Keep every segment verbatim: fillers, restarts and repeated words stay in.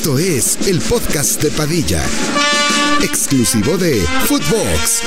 Esto es el podcast de Padilla, exclusivo de Footbox.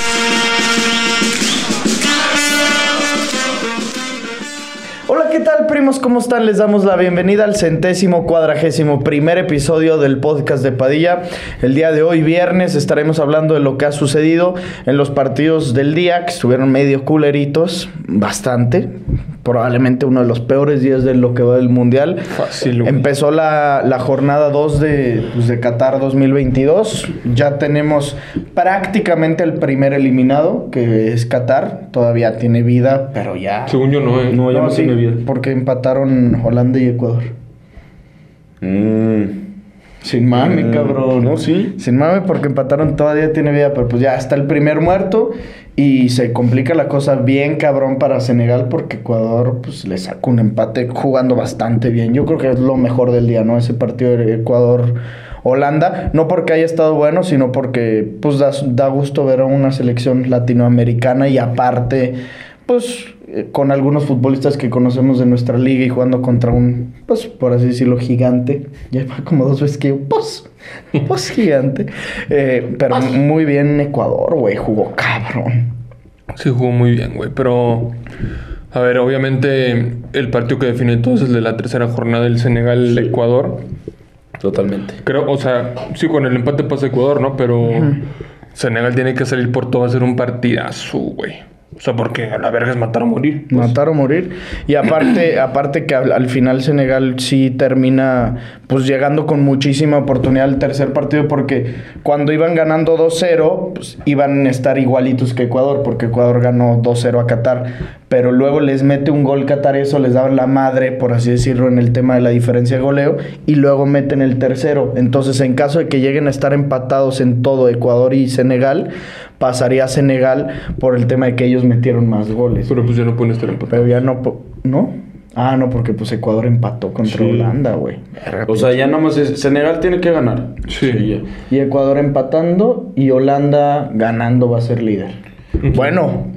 Hola, ¿qué tal, primos? ¿Cómo están? Les damos la bienvenida al centésimo cuadragésimo primer episodio del podcast de Padilla. El día de hoy, viernes, estaremos hablando de lo que ha sucedido en los partidos del día, que estuvieron medio culeritos, bastante. Probablemente uno de los peores días de lo que va del Mundial. Fácil, güey. Empezó la, la jornada dos de, pues, de Qatar dos mil veintidós. Ya tenemos prácticamente el primer eliminado, que es Qatar. Todavía tiene vida, pero ya... Según yo no, ¿eh? No, ya no, no tiene sí, vida. porque empataron Holanda y Ecuador. Mm. Sin mame, Mm, cabrón. no, sí. Sin mame, porque empataron, todavía tiene vida, pero pues ya está el primer muerto. Y se complica la cosa bien cabrón para Senegal, porque Ecuador pues le saca un empate jugando bastante bien. Yo creo que es lo mejor del día, ¿no? Ese partido de Ecuador-Holanda. No porque haya estado bueno, sino porque pues da, da gusto ver a una selección latinoamericana y aparte, pues... con algunos futbolistas que conocemos de nuestra liga y jugando contra un, pues, por así decirlo, gigante. Ya va como dos veces que yo, pues, pues gigante. Eh, pero muy bien Ecuador, güey, jugó cabrón. Sí, jugó muy bien, güey, pero... A ver, obviamente el partido que define todo es el de la tercera jornada del Senegal-Ecuador. Totalmente. Creo, o sea, sí, con el empate pasa Ecuador, ¿no? Pero uh-huh. Senegal tiene que salir por todo, va a ser un partidazo, güey. O sea, porque a la verga es matar o morir. Pues. Matar o morir. Y aparte, aparte que al, al final Senegal sí termina pues llegando con muchísima oportunidad al tercer partido, porque cuando iban ganando dos cero, pues iban a estar igualitos que Ecuador, porque Ecuador ganó dos cero a Qatar. Pero luego les mete un gol Qatar, eso les daban la madre, por así decirlo, en el tema de la diferencia de goleo, y luego meten el tercero. Entonces, en caso de que lleguen a estar empatados en todo Ecuador y Senegal, pasaría a Senegal por el tema de que ellos metieron más goles. Pero pues ya no pueden estar empatados. Pero ya no... ¿No? Ah, no, porque pues Ecuador empató contra sí. Holanda, güey. O sea, ya nomás es... Senegal tiene que ganar. Sí. sí y Ecuador empatando y Holanda ganando va a ser líder. Uh-huh. Bueno...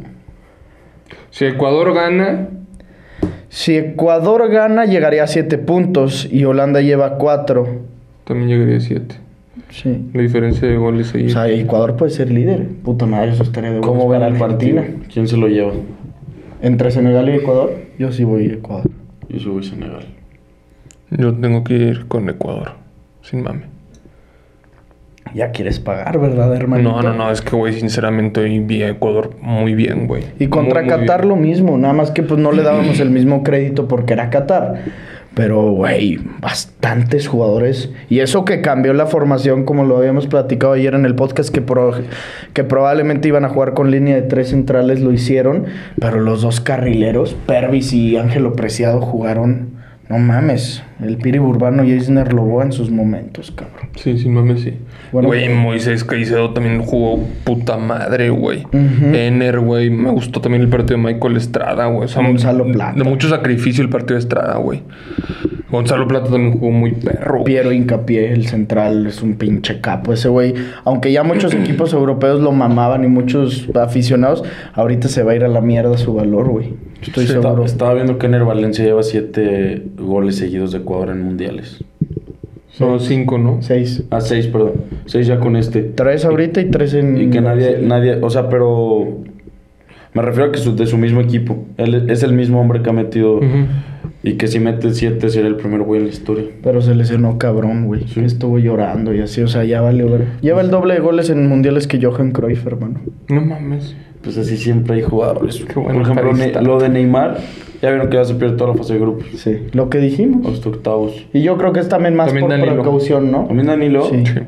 Si Ecuador gana... Si Ecuador gana, llegaría a siete puntos y Holanda lleva cuatro. También llegaría a siete. Sí. La diferencia de goles ahí. O sea, Ecuador puede ser líder. Puta madre, eso estaría de buenos. ¿Cómo ven el partido? ¿Quién se lo lleva? ¿Entre Senegal y Ecuador? Yo sí voy a Ecuador. Yo sí voy a Senegal. Yo tengo que ir con Ecuador. Sin mame. Ya quieres pagar, ¿verdad, hermanito? No, no, no. Es que, güey, sinceramente hoy vi a Ecuador muy bien, güey. Y contra muy, muy Qatar bien. Lo mismo. Nada más que pues no le dábamos el mismo crédito porque era Qatar. Pero, güey, bastantes jugadores. Y eso que cambió la formación, como lo habíamos platicado ayer en el podcast, que, pro, que probablemente iban a jugar con línea de tres centrales, lo hicieron. Pero los dos carrileros, Pervis y Ángelo Preciado, jugaron... No mames, el Piri Urbano y Eisner Loboa en sus momentos, cabrón. Sí, sin mames, sí. Güey, bueno, Moisés Caicedo también jugó puta madre, güey. Uh-huh. Ener, güey. Me gustó también el partido de Michael Estrada, güey. O sea, Gonzalo Plata. De mucho sacrificio el partido de Estrada, güey. Gonzalo Plata también jugó muy perro. Piero Hincapié, el central, es un pinche capo ese güey. Aunque ya muchos equipos europeos lo mamaban y muchos aficionados, ahorita se va a ir a la mierda su valor, güey. Estoy sí, seguro. Estaba viendo que Ener Valencia lleva siete goles seguidos de Ecuador en mundiales. Son cinco, ¿no? Seis. Ah, seis, perdón. Seis ya con este. Tres ahorita y, y tres en... Y que nadie, nadie... O sea, pero... Me refiero a que su, de su mismo equipo. Él es el mismo hombre que ha metido... Uh-huh. Y que si mete siete sería el primer güey en la historia. Pero se lesionó cabrón, güey. Sí. Estuvo llorando y así, o sea, ya vale, güey. Lleva el doble de goles en mundiales que Johan Cruyff, hermano. No mames. Pues así siempre hay jugadores. Qué bueno. Por ejemplo, ne- lo de Neymar, ya vieron que ya se pierde toda la fase de grupos. Sí, lo que dijimos. Hasta octavos. Y yo creo que es también más también por Danilo. Precaución, ¿no? ¿También Danilo? Sí. sí.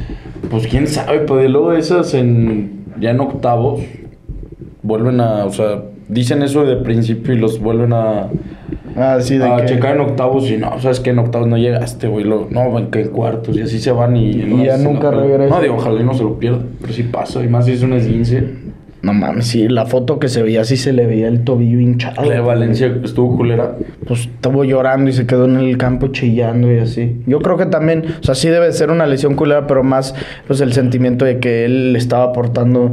Pues quién sabe, pues luego esas en... Ya en octavos vuelven a... O sea, dicen eso de principio y los vuelven a... Ah, sí, de a que... checar en octavos y no, sabes que en octavos no llegaste, güey. Lo, no, que en cuartos y así se van y... Y ya nunca regresan. No, digo, ojalá y no se lo pierda, pero sí pasa. Y más si es un esguince. No mames, sí, la foto que se veía, sí se le veía el tobillo hinchado. La de Valencia estuvo culera. Pues estuvo llorando y se quedó en el campo chillando y así. Yo creo que también, o sea, sí debe ser una lesión culera, pero más, pues, el sentimiento de que él estaba aportando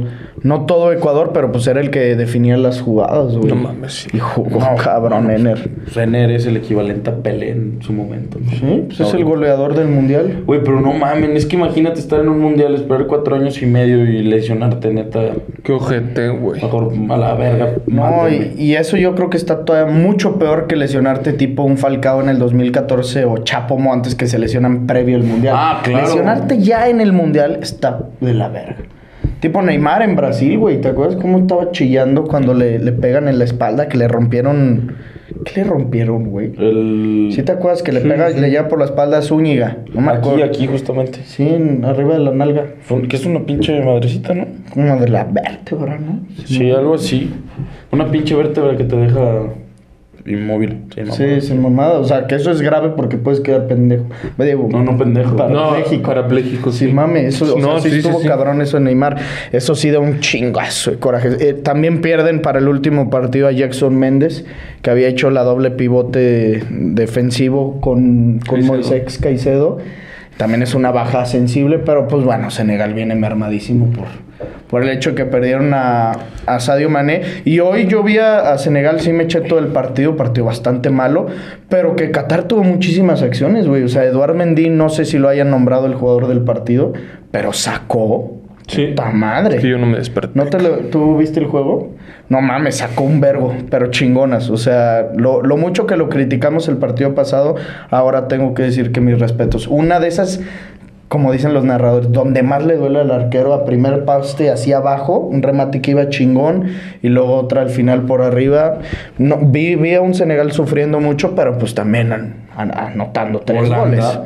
No todo Ecuador, pero pues era el que definía las jugadas, güey. No mames, sí. Y jugó No, cabrón, no, Ener. Pues Ener es el equivalente a Pelé en su momento, ¿no? Sí, pues es el Ahorita. goleador del mundial. Güey, pero no mamen, es que imagínate estar en un mundial, esperar cuatro años y medio y lesionarte, neta. Qué ojete, güey. Mejor a la verga. No, mátenme. y, y eso yo creo que está todavía mucho peor que lesionarte tipo un Falcao en el dos mil catorce o Chapo Montes que se lesionan previo al mundial. Ah, claro. Lesionarte ya en el mundial está de la verga. Tipo Neymar en Brasil, güey. ¿Te acuerdas cómo estaba chillando cuando le, le pegan en la espalda? Que le rompieron... ¿Qué le rompieron, güey? El... ¿Sí te acuerdas que le Sí, pega, sí. le lleva por la espalda a Zúñiga? No me Aquí, acuerdo. aquí justamente. Sí, en- arriba de la nalga. Fue- Que es una pinche madrecita, ¿no? Como de la vértebra, ¿no? Sí, algo así. Una pinche vértebra que te deja inmóvil. Sí, no, Sí, sin mamada. O sea, que eso es grave porque puedes quedar pendejo. Me digo, No, no, pendejo. Para No, México. parapléjico, Sí, sí. mame, eso o No, sea, sí, sí, sí, estuvo sí. cabrón eso de Neymar. Eso sí da un chingazo de coraje. Eh, también pierden para el último partido a Jackson Méndez, que había hecho la doble pivote defensivo con, con Caicedo. Moisés Caicedo. También es una baja sensible, pero pues bueno, Senegal viene mermadísimo por, por el hecho de que perdieron a, a Sadio Mané. Y hoy yo vi a, a Senegal, sí me eché todo el partido, partido bastante malo, pero que Qatar tuvo muchísimas acciones, güey. O sea, Eduard Mendy, no sé si lo hayan nombrado el jugador del partido, pero sacó. Sí. Puta madre. Que yo no me desperté. ¿No te lo, ¿Tú viste el juego? No mames, sacó un vergo, pero chingonas. O sea, lo, lo mucho que lo criticamos el partido pasado, ahora tengo que decir que mis respetos. Una de esas, como dicen los narradores, donde más le duele al arquero a primer paste hacia abajo, un remate que iba chingón, y luego otra al final por arriba. No, vi, vi a un Senegal sufriendo mucho, pero pues también an- an- anotando tres Holanda. goles.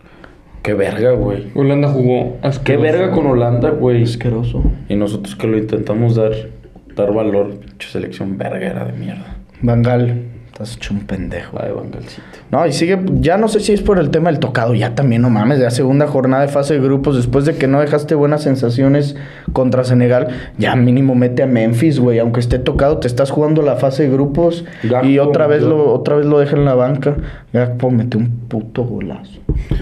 Qué verga, güey. Holanda jugó Qué asqueroso. verga con Holanda, güey. Asqueroso. Y nosotros que lo intentamos dar, dar valor. Pinche selección verguera de mierda. Bangal, estás hecho un pendejo. La de Bangalcito. No, y sigue, ya no sé si es por el tema del tocado, ya también, no mames, ya segunda jornada de fase de grupos, después de que no dejaste buenas sensaciones contra Senegal, ya mínimo mete a Memphis, güey, aunque esté tocado, te estás jugando la fase de grupos Gakpo, y otra vez yo- lo otra vez lo deja en la banca. Gakpo metió un puto golazo.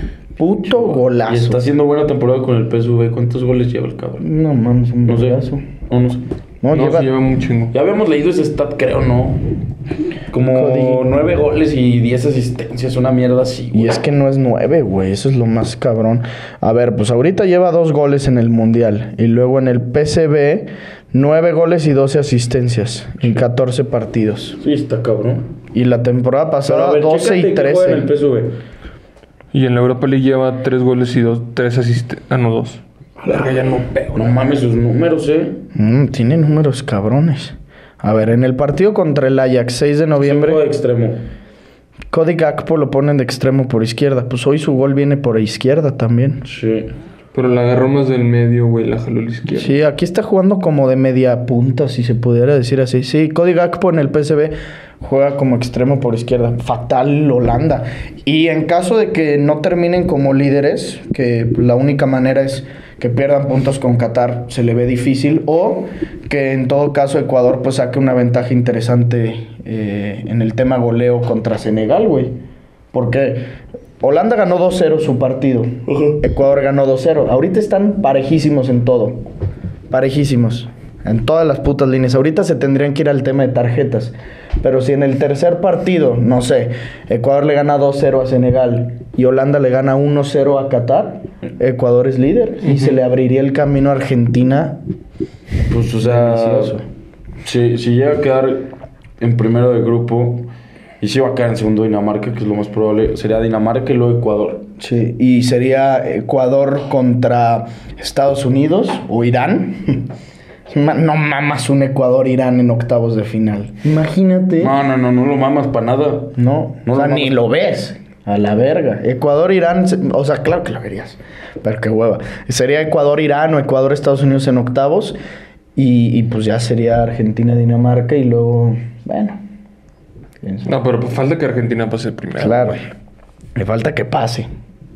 Puto golazo. Y está haciendo buena temporada con el P S V. ¿Cuántos goles lleva el cabrón? No mames, un No sé. golazo. No, no sé. No, No, lleva, sí lleva un chingo. Ya habíamos leído ese stat, creo, ¿no? Como Cody. nueve goles y diez asistencias. Una mierda así, güey. Y es que no es nueve, güey. Eso es lo más cabrón. A ver, pues ahorita lleva dos goles en el Mundial. Y luego en el P S V, nueve goles y doce asistencias en catorce partidos. Sí, está cabrón. Y la temporada Pero, pasada, a ver, doce chécate y qué juega en el P trece. S V. Y en la Europa League lleva tres goles y dos, tres asistencias. Ah, no, dos. Verga, ya no pego. No mames sus números, eh. Mm, tiene números cabrones. A ver, en el partido contra el Ajax, seis de noviembre, Juego de extremo. Cody Gakpo lo ponen de extremo por izquierda. Pues hoy su gol viene por izquierda también. Sí. Pero la agarró más del medio, güey. La jaló a la izquierda. Sí, aquí está jugando como de media punta, si se pudiera decir así. Sí, Cody Gakpo en el P S V juega como extremo por izquierda. Fatal Holanda. Y en caso de que no terminen como líderes, que la única manera es que pierdan puntos con Qatar, se le ve difícil. O que en todo caso Ecuador pues saque una ventaja interesante eh, en el tema goleo contra Senegal, güey. Porque Holanda ganó dos cero su partido. Ecuador ganó dos cero. Ahorita están parejísimos en todo. Parejísimos. En todas las putas líneas. Ahorita se tendrían que ir al tema de tarjetas. Pero si en el tercer partido, no sé, Ecuador le gana dos cero a Senegal y Holanda le gana uno cero a Qatar, Ecuador es líder. Y se le abriría el camino a Argentina. Pues, o sea, Delicioso. si, si llega a quedar en primero de grupo y si va a quedar en segundo Dinamarca, que es lo más probable, sería Dinamarca y luego Ecuador. Sí, y sería Ecuador contra Estados Unidos o Irán. Ma- No mamas un Ecuador-Irán en octavos de final. Imagínate. No, no, no, no lo mamas para nada. No, No o sea, lo ni mamas. lo ves. A la verga. Ecuador-Irán, se- o sea, claro que lo verías. Pero qué hueva. Sería Ecuador-Irán o Ecuador-Estados Unidos en octavos. Y, y pues ya sería Argentina-Dinamarca y luego, bueno. quién sabe. No, pero pues falta que Argentina pase primero. Claro. güey. Le falta que pase.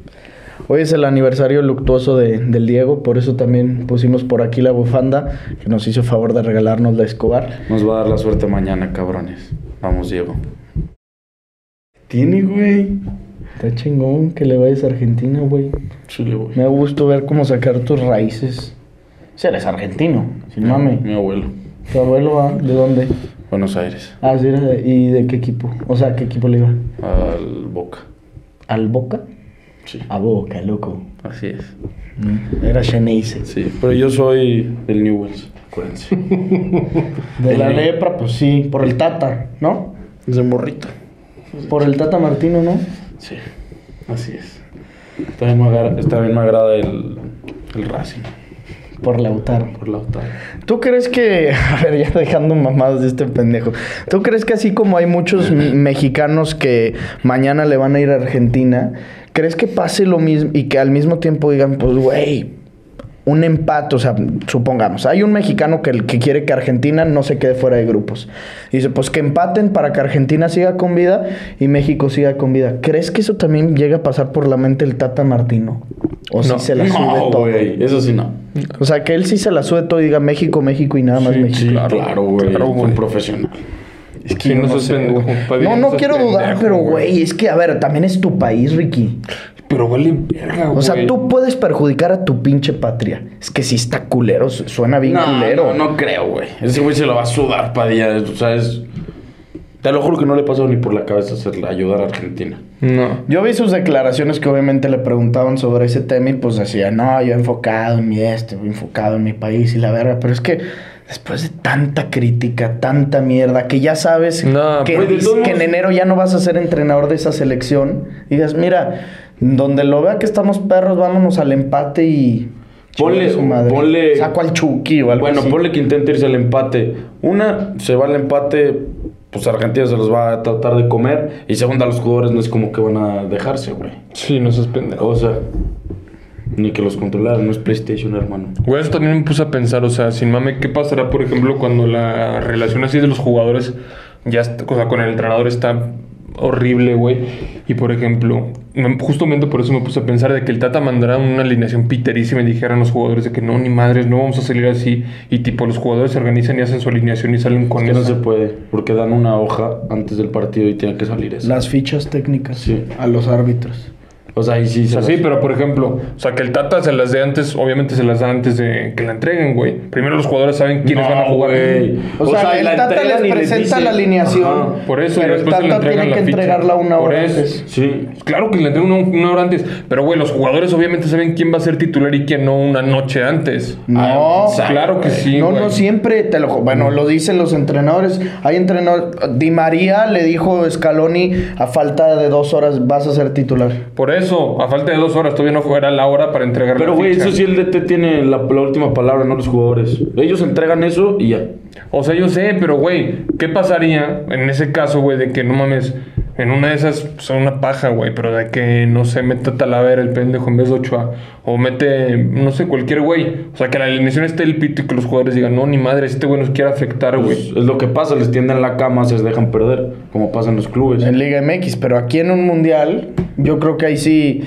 Hoy es el aniversario luctuoso de, del Diego, por eso también pusimos por aquí la bufanda que nos hizo favor de regalarnos la Escobar. Nos va a dar la suerte mañana, cabrones. Vamos, Diego. Tiene, güey. Está chingón que le vayas a Argentina, güey. Chile, güey. Me da gusto ver cómo sacar tus raíces. Si eres argentino, sin mame. Mi abuelo. ¿Tu abuelo va? ¿De dónde? Buenos Aires. Ah, sí, era de- ¿y de qué equipo? O sea, ¿qué equipo le iba? Al Boca. ¿Al Boca? Sí. A Boca, loco. Así es. Mm, Era Xeneize. Sí, pero yo soy del Newell's, acuérdense. De la El- lepra, pues sí, por el Tata, ¿no? Es de morrito. Por el Tata Martino, ¿no? Sí, así es. También me agrada, también me agrada el, el Racing, Por Lautaro. por Lautaro. ¿Tú crees que, a ver, ya dejando mamadas de este pendejo, ¿tú crees que así como hay muchos m- mexicanos que mañana le van a ir a Argentina, crees que pase lo mismo y que al mismo tiempo digan, pues, güey, un empate, o sea, supongamos, hay un mexicano que, que quiere que Argentina no se quede fuera de grupos. Y dice, pues que empaten para que Argentina siga con vida y México siga con vida. ¿Crees que eso también llega a pasar por la mente el Tata Martino? ¿O si No. se la sube No, todo? güey, eso sí no. O sea, que él sí se la sube todo y diga México, México y nada más Sí, México. Sí, Claro, claro, güey. claro, es güey. un profesional. Es Sí, no seas sé, pendejo, güey. Padilla, No, no no seas quiero dudar, pendejo, pero güey. güey, es que, a ver, también es tu país, Ricky. Pero vale verga, güey. O sea, tú puedes perjudicar a tu pinche patria. Es que si está culero, su- suena bien No, culero. no, no creo, güey. Ese güey se lo va a sudar, Padilla. O sea, es... Te lo juro que no le pasó ni por la cabeza hacerle ayudar a Argentina. No. Yo vi sus declaraciones que obviamente le preguntaban sobre ese tema y pues decía, no, yo enfocado en mi este, enfocado en mi país y la verga. Pero es que después de tanta crítica, tanta mierda, que ya sabes No, que, pues, de todos que en modos- enero ya no vas a ser entrenador de esa selección, digas, mira, donde lo vea que estamos perros, vámonos al empate y... Ponle- chingue su madre. ponle- Saco al Chucky o algo Bueno, así. ponle que intente irse al empate. Una, se va al empate, pues Argentina se los va a tratar de comer. Y segunda, los jugadores no es como que van a dejarse, güey. Sí, no seas pendejo. O sea, ni que los controlaran, no es PlayStation, hermano. Güey, eso también me puse a pensar, o sea, sin mame, ¿qué pasará, por ejemplo, cuando la relación así de los jugadores ya está, o sea, con el entrenador está horrible, güey? Y, por ejemplo, me- justamente por eso me puse a pensar de que el Tata mandará una alineación piterísima y dijeran a los jugadores de que no, ni madres, no vamos a salir así. Y, tipo, los jugadores se organizan y hacen su alineación y salen con Que eso. no se puede, porque dan una hoja antes del partido y tiene que salir eso. Las fichas técnicas Sí. a los árbitros. O sea, ahí sí O se sea, las- sí, pero por ejemplo, o sea, que el Tata se las dé antes, obviamente se las da antes de que la entreguen, güey. Primero los jugadores saben quiénes No, van a jugar. güey. O, sea, el la Tata entregan les y les presenta dice- la alineación. Ajá. Por eso, y pero el después se le Tata entregan tiene la que ficha. entregarla una Por hora eso. antes. Sí. Claro que le entregan una, una hora antes, pero güey, los jugadores obviamente saben quién va a ser titular y quién no una noche antes. No, Ah, Claro que sí, no, güey. no siempre te lo... Bueno, lo dicen los entrenadores. Hay entrenadores... Di María le dijo Scaloni, a falta de dos horas vas a ser titular. Por eso, a falta de dos horas, todavía no fuera la hora para entregar Pero, la güey, ficha. eso sí el D T tiene la, la última palabra, no los jugadores. Ellos entregan eso y ya. O sea, yo sé, pero güey, ¿qué pasaría en ese caso, güey, de que no mames, en una de esas son una paja, güey, pero de que no se meta Talavera el pendejo en vez de Ochoa, o mete, no sé, cualquier güey. O sea, que la alineación esté el pito y que los jugadores digan, no, ni madre, este güey nos quiere afectar, güey. Pues, es lo que pasa, les tienden la cama, se les dejan perder, como pasa en los clubes. En Liga M X, pero aquí en un mundial, yo creo que ahí sí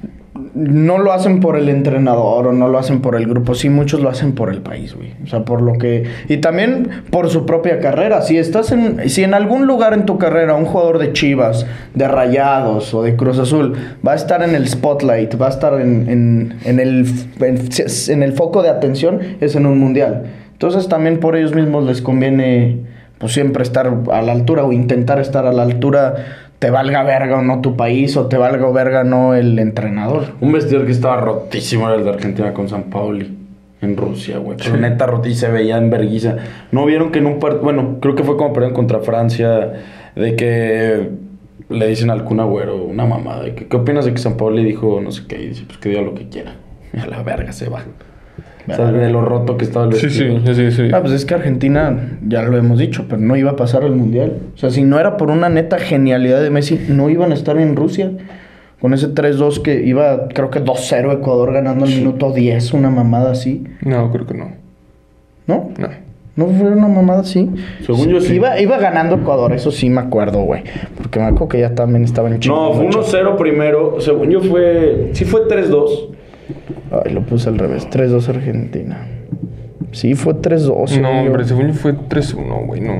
no lo hacen por el entrenador o no lo hacen por el grupo, sí muchos lo hacen por el país, güey. O sea, por lo que y también por su propia carrera. Si estás en si en algún lugar en tu carrera un jugador de Chivas, de Rayados o de Cruz Azul va a estar en el spotlight, va a estar en, en, en el en, en el foco de atención, es en un mundial. Entonces también por ellos mismos les conviene pues siempre estar a la altura o intentar estar a la altura, te valga verga o no tu país o te valga verga no el entrenador. Un vestidor que estaba rotísimo era el de Argentina con San Paoli en Rusia, güey. Pero neta roto y se veía en verguiza. ¿No vieron que en un partido, bueno, creo que fue como perdieron contra Francia, de que le dicen al Kun Agüero una mamada? De que, ¿qué opinas de que San Paoli dijo no sé qué? Y dice, pues que diga lo que quiera. Y a la verga se va. O sea, de lo roto que estaba el Sí, vestido. sí, sí, sí. Ah, pues es que Argentina, ya lo hemos dicho, pero no iba a pasar al Mundial. O sea, si no era por una neta genialidad de Messi, no iban a estar en Rusia. Con ese tres dos que iba, creo que dos cero Ecuador ganando al minuto diez, una mamada así. No, creo que no. ¿No? No. ¿No fue una mamada así? Según yo sí. Iba, iba ganando Ecuador, eso sí me acuerdo, güey. Porque me acuerdo que ya también estaba en No, fue uno cero primero. Según yo fue... Sí fue tres dos. Ay, lo puse al revés. tres dos Argentina. Sí, fue tres dos. No, hombre, según yo fue tres uno, güey, no.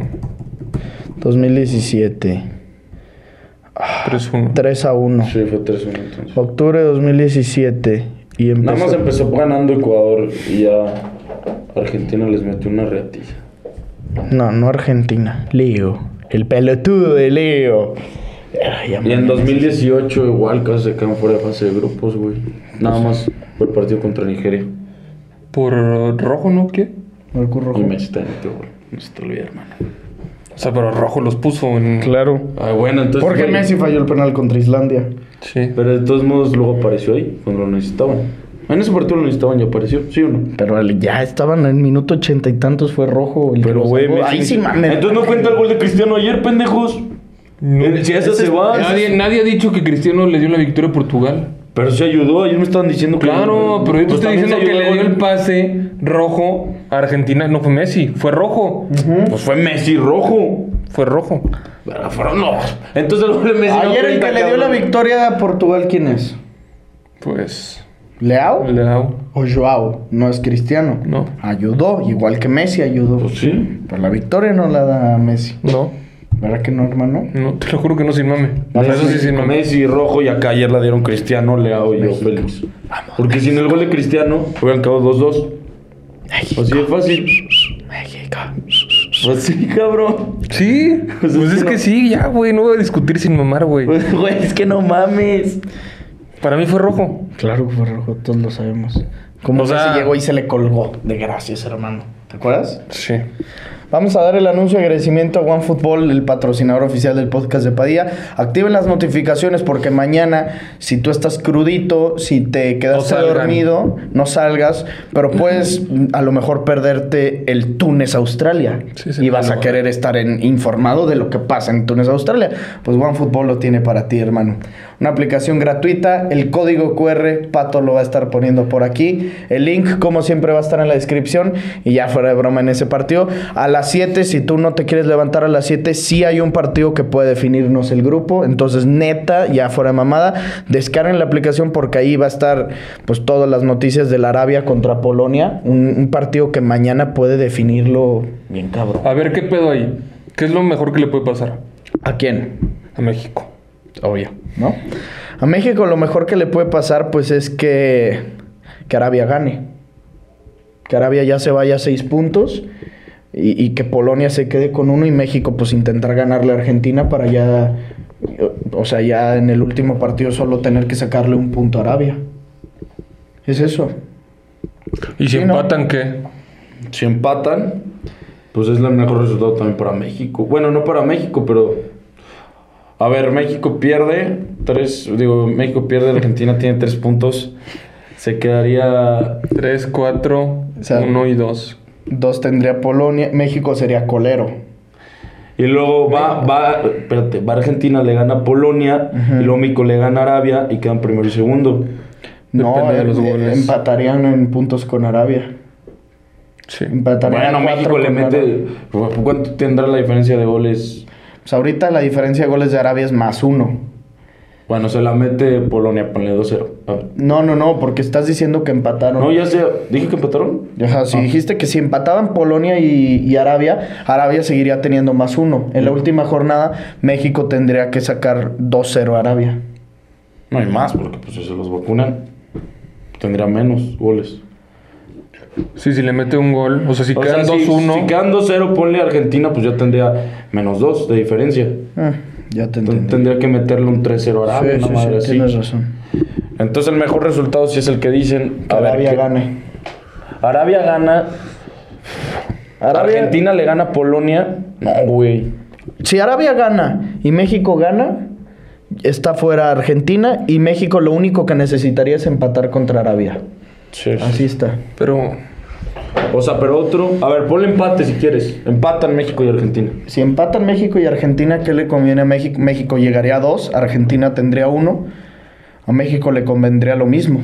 dos mil diecisiete. tres uno. tres a uno. Sí, fue tres uno entonces. Octubre de dos mil diecisiete. Y empezó. Nada más empezó ganando Ecuador y ya Argentina les metió una reatiza. No, no Argentina. Leo. El pelotudo de Leo. Ay, y en dos mil dieciocho igual casi se quedan fuera de fase de grupos, güey. Nada más por el partido contra Nigeria. ¿Por rojo, no? ¿Qué? Marco Rojo. Y Messi está metió gol. No se te olvide, hermano. O sea, pero rojo los puso en... Claro. Ah, bueno, entonces... Porque güey, Messi falló el penal contra Islandia. Sí. Pero de todos modos luego apareció ahí, cuando lo necesitaban. En ese partido lo necesitaban y apareció, ¿sí o no? Pero ya estaban en minuto ochenta y tantos, fue rojo. El Pero, güey, Messi... Ahí sí, mames. Entonces no cuenta el gol de Cristiano ayer, pendejos. No. Si esa se va... Nadie, nadie ha dicho que Cristiano le dio la victoria a Portugal. Pero se ayudó, ellos me estaban diciendo que... Claro, pero yo te Pues estoy también diciendo se que le ayudó dio el gol. pase rojo a Argentina. No fue Messi, fue rojo. Pues fue Messi rojo. Fue rojo. Pero fueron los... Entonces el gol de Messi no Ayer el cuenta, que le dio la cabrón. victoria a Portugal, ¿quién es? Pues... ¿Leao? Leao. O Joao, no es Cristiano. No. Ayudó, igual que Messi ayudó. Pues sí. Pero la victoria no la da Messi. No, ¿Verdad que no, hermano? no, te lo juro que no sin mame. Messi, Eso sí sin mame. Messi rojo y acá ayer la dieron Cristiano, Leao y yo Félix. Porque sin el gol de Cristiano hubieran quedado dos dos. Así de fácil. México. Pues sí, cabrón. Sí, Pues pues, es es que que no. sí, ya, güey, no voy a discutir sin mamar, güey. Pues, güey, es que no mames. Para mí fue rojo. Claro que fue rojo, todos lo sabemos. Como O sea- Messi llegó y se le colgó. De gracias, hermano. ¿Te acuerdas? Sí. Vamos a dar el anuncio de agradecimiento a OneFootball, el patrocinador oficial del podcast de Padilla. Activen las notificaciones porque mañana, si tú estás crudito, si te quedaste No salgan. dormido, no salgas, pero puedes a lo mejor perderte el Túnez-Australia. Sí, sí, y vas claro. a querer estar en- informado de lo que pasa en Túnez-Australia. Pues OneFootball lo tiene para ti, hermano. Una aplicación gratuita, el código cu erre, Pato lo va a estar poniendo por aquí. El link, como siempre, va a estar en la descripción. Y ya fuera de broma en ese partido. A las siete, si tú no te quieres levantar a las siete, sí hay un partido que puede definirnos el grupo. Entonces, neta, ya fuera de mamada, descarguen la aplicación porque ahí va a estar pues todas las noticias de la Arabia contra Polonia. Un, un partido que mañana puede definirlo bien cabrón. A ver, ¿qué pedo ahí? ¿Qué es lo mejor que le puede pasar ¿A quién? a México? Obvio, ¿no? A México lo mejor que le puede pasar pues es que, que Arabia gane. Que Arabia ya se vaya a seis puntos y, y que Polonia se quede con uno y México pues intentar ganarle a Argentina para ya, o sea, ya en el último partido solo tener que sacarle un punto a Arabia. Es eso. ¿Y si Sí, ¿no? empatan qué? Si empatan, pues es el mejor resultado también para México. Bueno, no para México, pero... A ver, México pierde tres... Digo, México pierde, Argentina tiene tres puntos. Se quedaría... tres, cuatro, O sea, uno y dos. Dos tendría Polonia, México sería colero. Y luego va, va, espérate, va Argentina, le gana a Polonia, Ujú. y luego México le gana a Arabia y quedan primero y segundo. No, Depende de los eh, goles. empatarían en puntos con Arabia. Sí. Empatarían Bueno, a cuatro México le con mete... Arabia. ¿Cuánto tendrá la diferencia de goles? Pues ahorita la diferencia de goles de Arabia es más uno. Bueno, se la mete Polonia, ponle dos cero. A ver. No, no, no, porque estás diciendo que empataron. No, ya sé, dije que empataron. Ajá, si Ah. dijiste que si empataban Polonia y, y Arabia, Arabia seguiría teniendo más uno. En la última jornada, México tendría que sacar dos cero a Arabia. No hay más, porque pues si se los vacunan, tendría menos goles. Sí, si le mete un gol. O sea, si O quedan sea, dos si, uno. si quedan dos cero, ponle a Argentina, pues ya tendría menos dos de diferencia. Ah, ya te Entonces, entendí. tendría que meterle un tres cero a Arabia, Sí, una sí, madre sí, así. tienes razón. Entonces el mejor resultado sí es el que dicen. Que A ver, Arabia ¿qué? gane. Arabia gana. Arabia- Argentina le gana a Polonia. No, güey. Si Arabia gana y México gana, está fuera Argentina y México lo único que necesitaría es empatar contra Arabia. Sí, sí. Así está. Pero O sea, pero otro. A ver, ponle empate si quieres. Empatan México y Argentina. Si empatan México y Argentina, ¿qué le conviene a México? México llegaría a dos, Argentina tendría uno. A México le convendría lo mismo.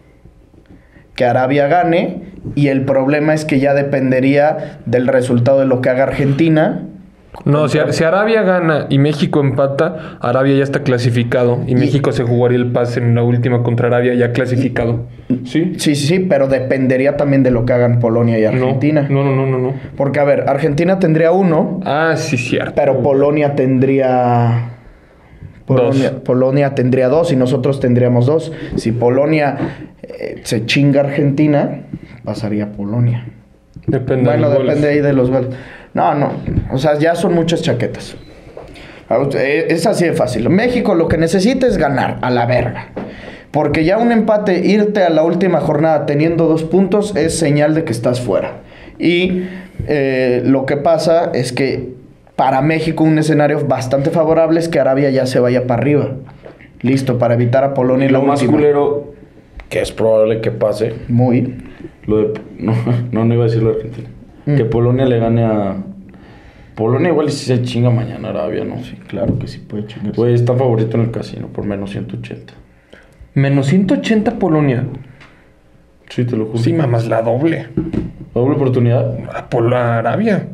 Que Arabia gane y el problema es que ya dependería del resultado de lo que haga Argentina. no, si, si Arabia gana y México empata, Arabia ya está clasificado. Y, Y- México se jugaría el pase en la última contra Arabia ya clasificado. ¿Sí? Sí, sí, sí, pero dependería también de lo que hagan Polonia y Argentina. No, no, no, no, no. Porque, a ver, Argentina tendría uno, Ah, sí, cierto. pero Polonia tendría... Polonia, Dos. Polonia tendría dos y nosotros tendríamos dos. Si Polonia eh, se chinga a Argentina, pasaría a Polonia. Depende Bueno, de los depende goles. ahí de los goles. No, no. O sea, ya son muchas chaquetas. Es así de fácil. México lo que necesita es ganar, a la verga. Porque ya un empate, irte a la última jornada teniendo dos puntos, es señal de que estás fuera. Y eh, lo que pasa es que para México un escenario bastante favorable es que Arabia ya se vaya para arriba. Listo, para evitar a Polonia Y y la lo más última. culero, que es probable que pase, Muy. lo de... No, no, no iba a decir lo de Argentina. Mm. Que Polonia le gane a... Polonia igual y si se chinga mañana a Arabia, ¿no? Sí, claro que sí puede chingarse. Güey, está favorito en el casino por menos ciento ochenta. Menos ciento ochenta Polonia. Sí, te lo juro. Sí, mamás, la doble. Doble oportunidad. A Pol- a Arabia.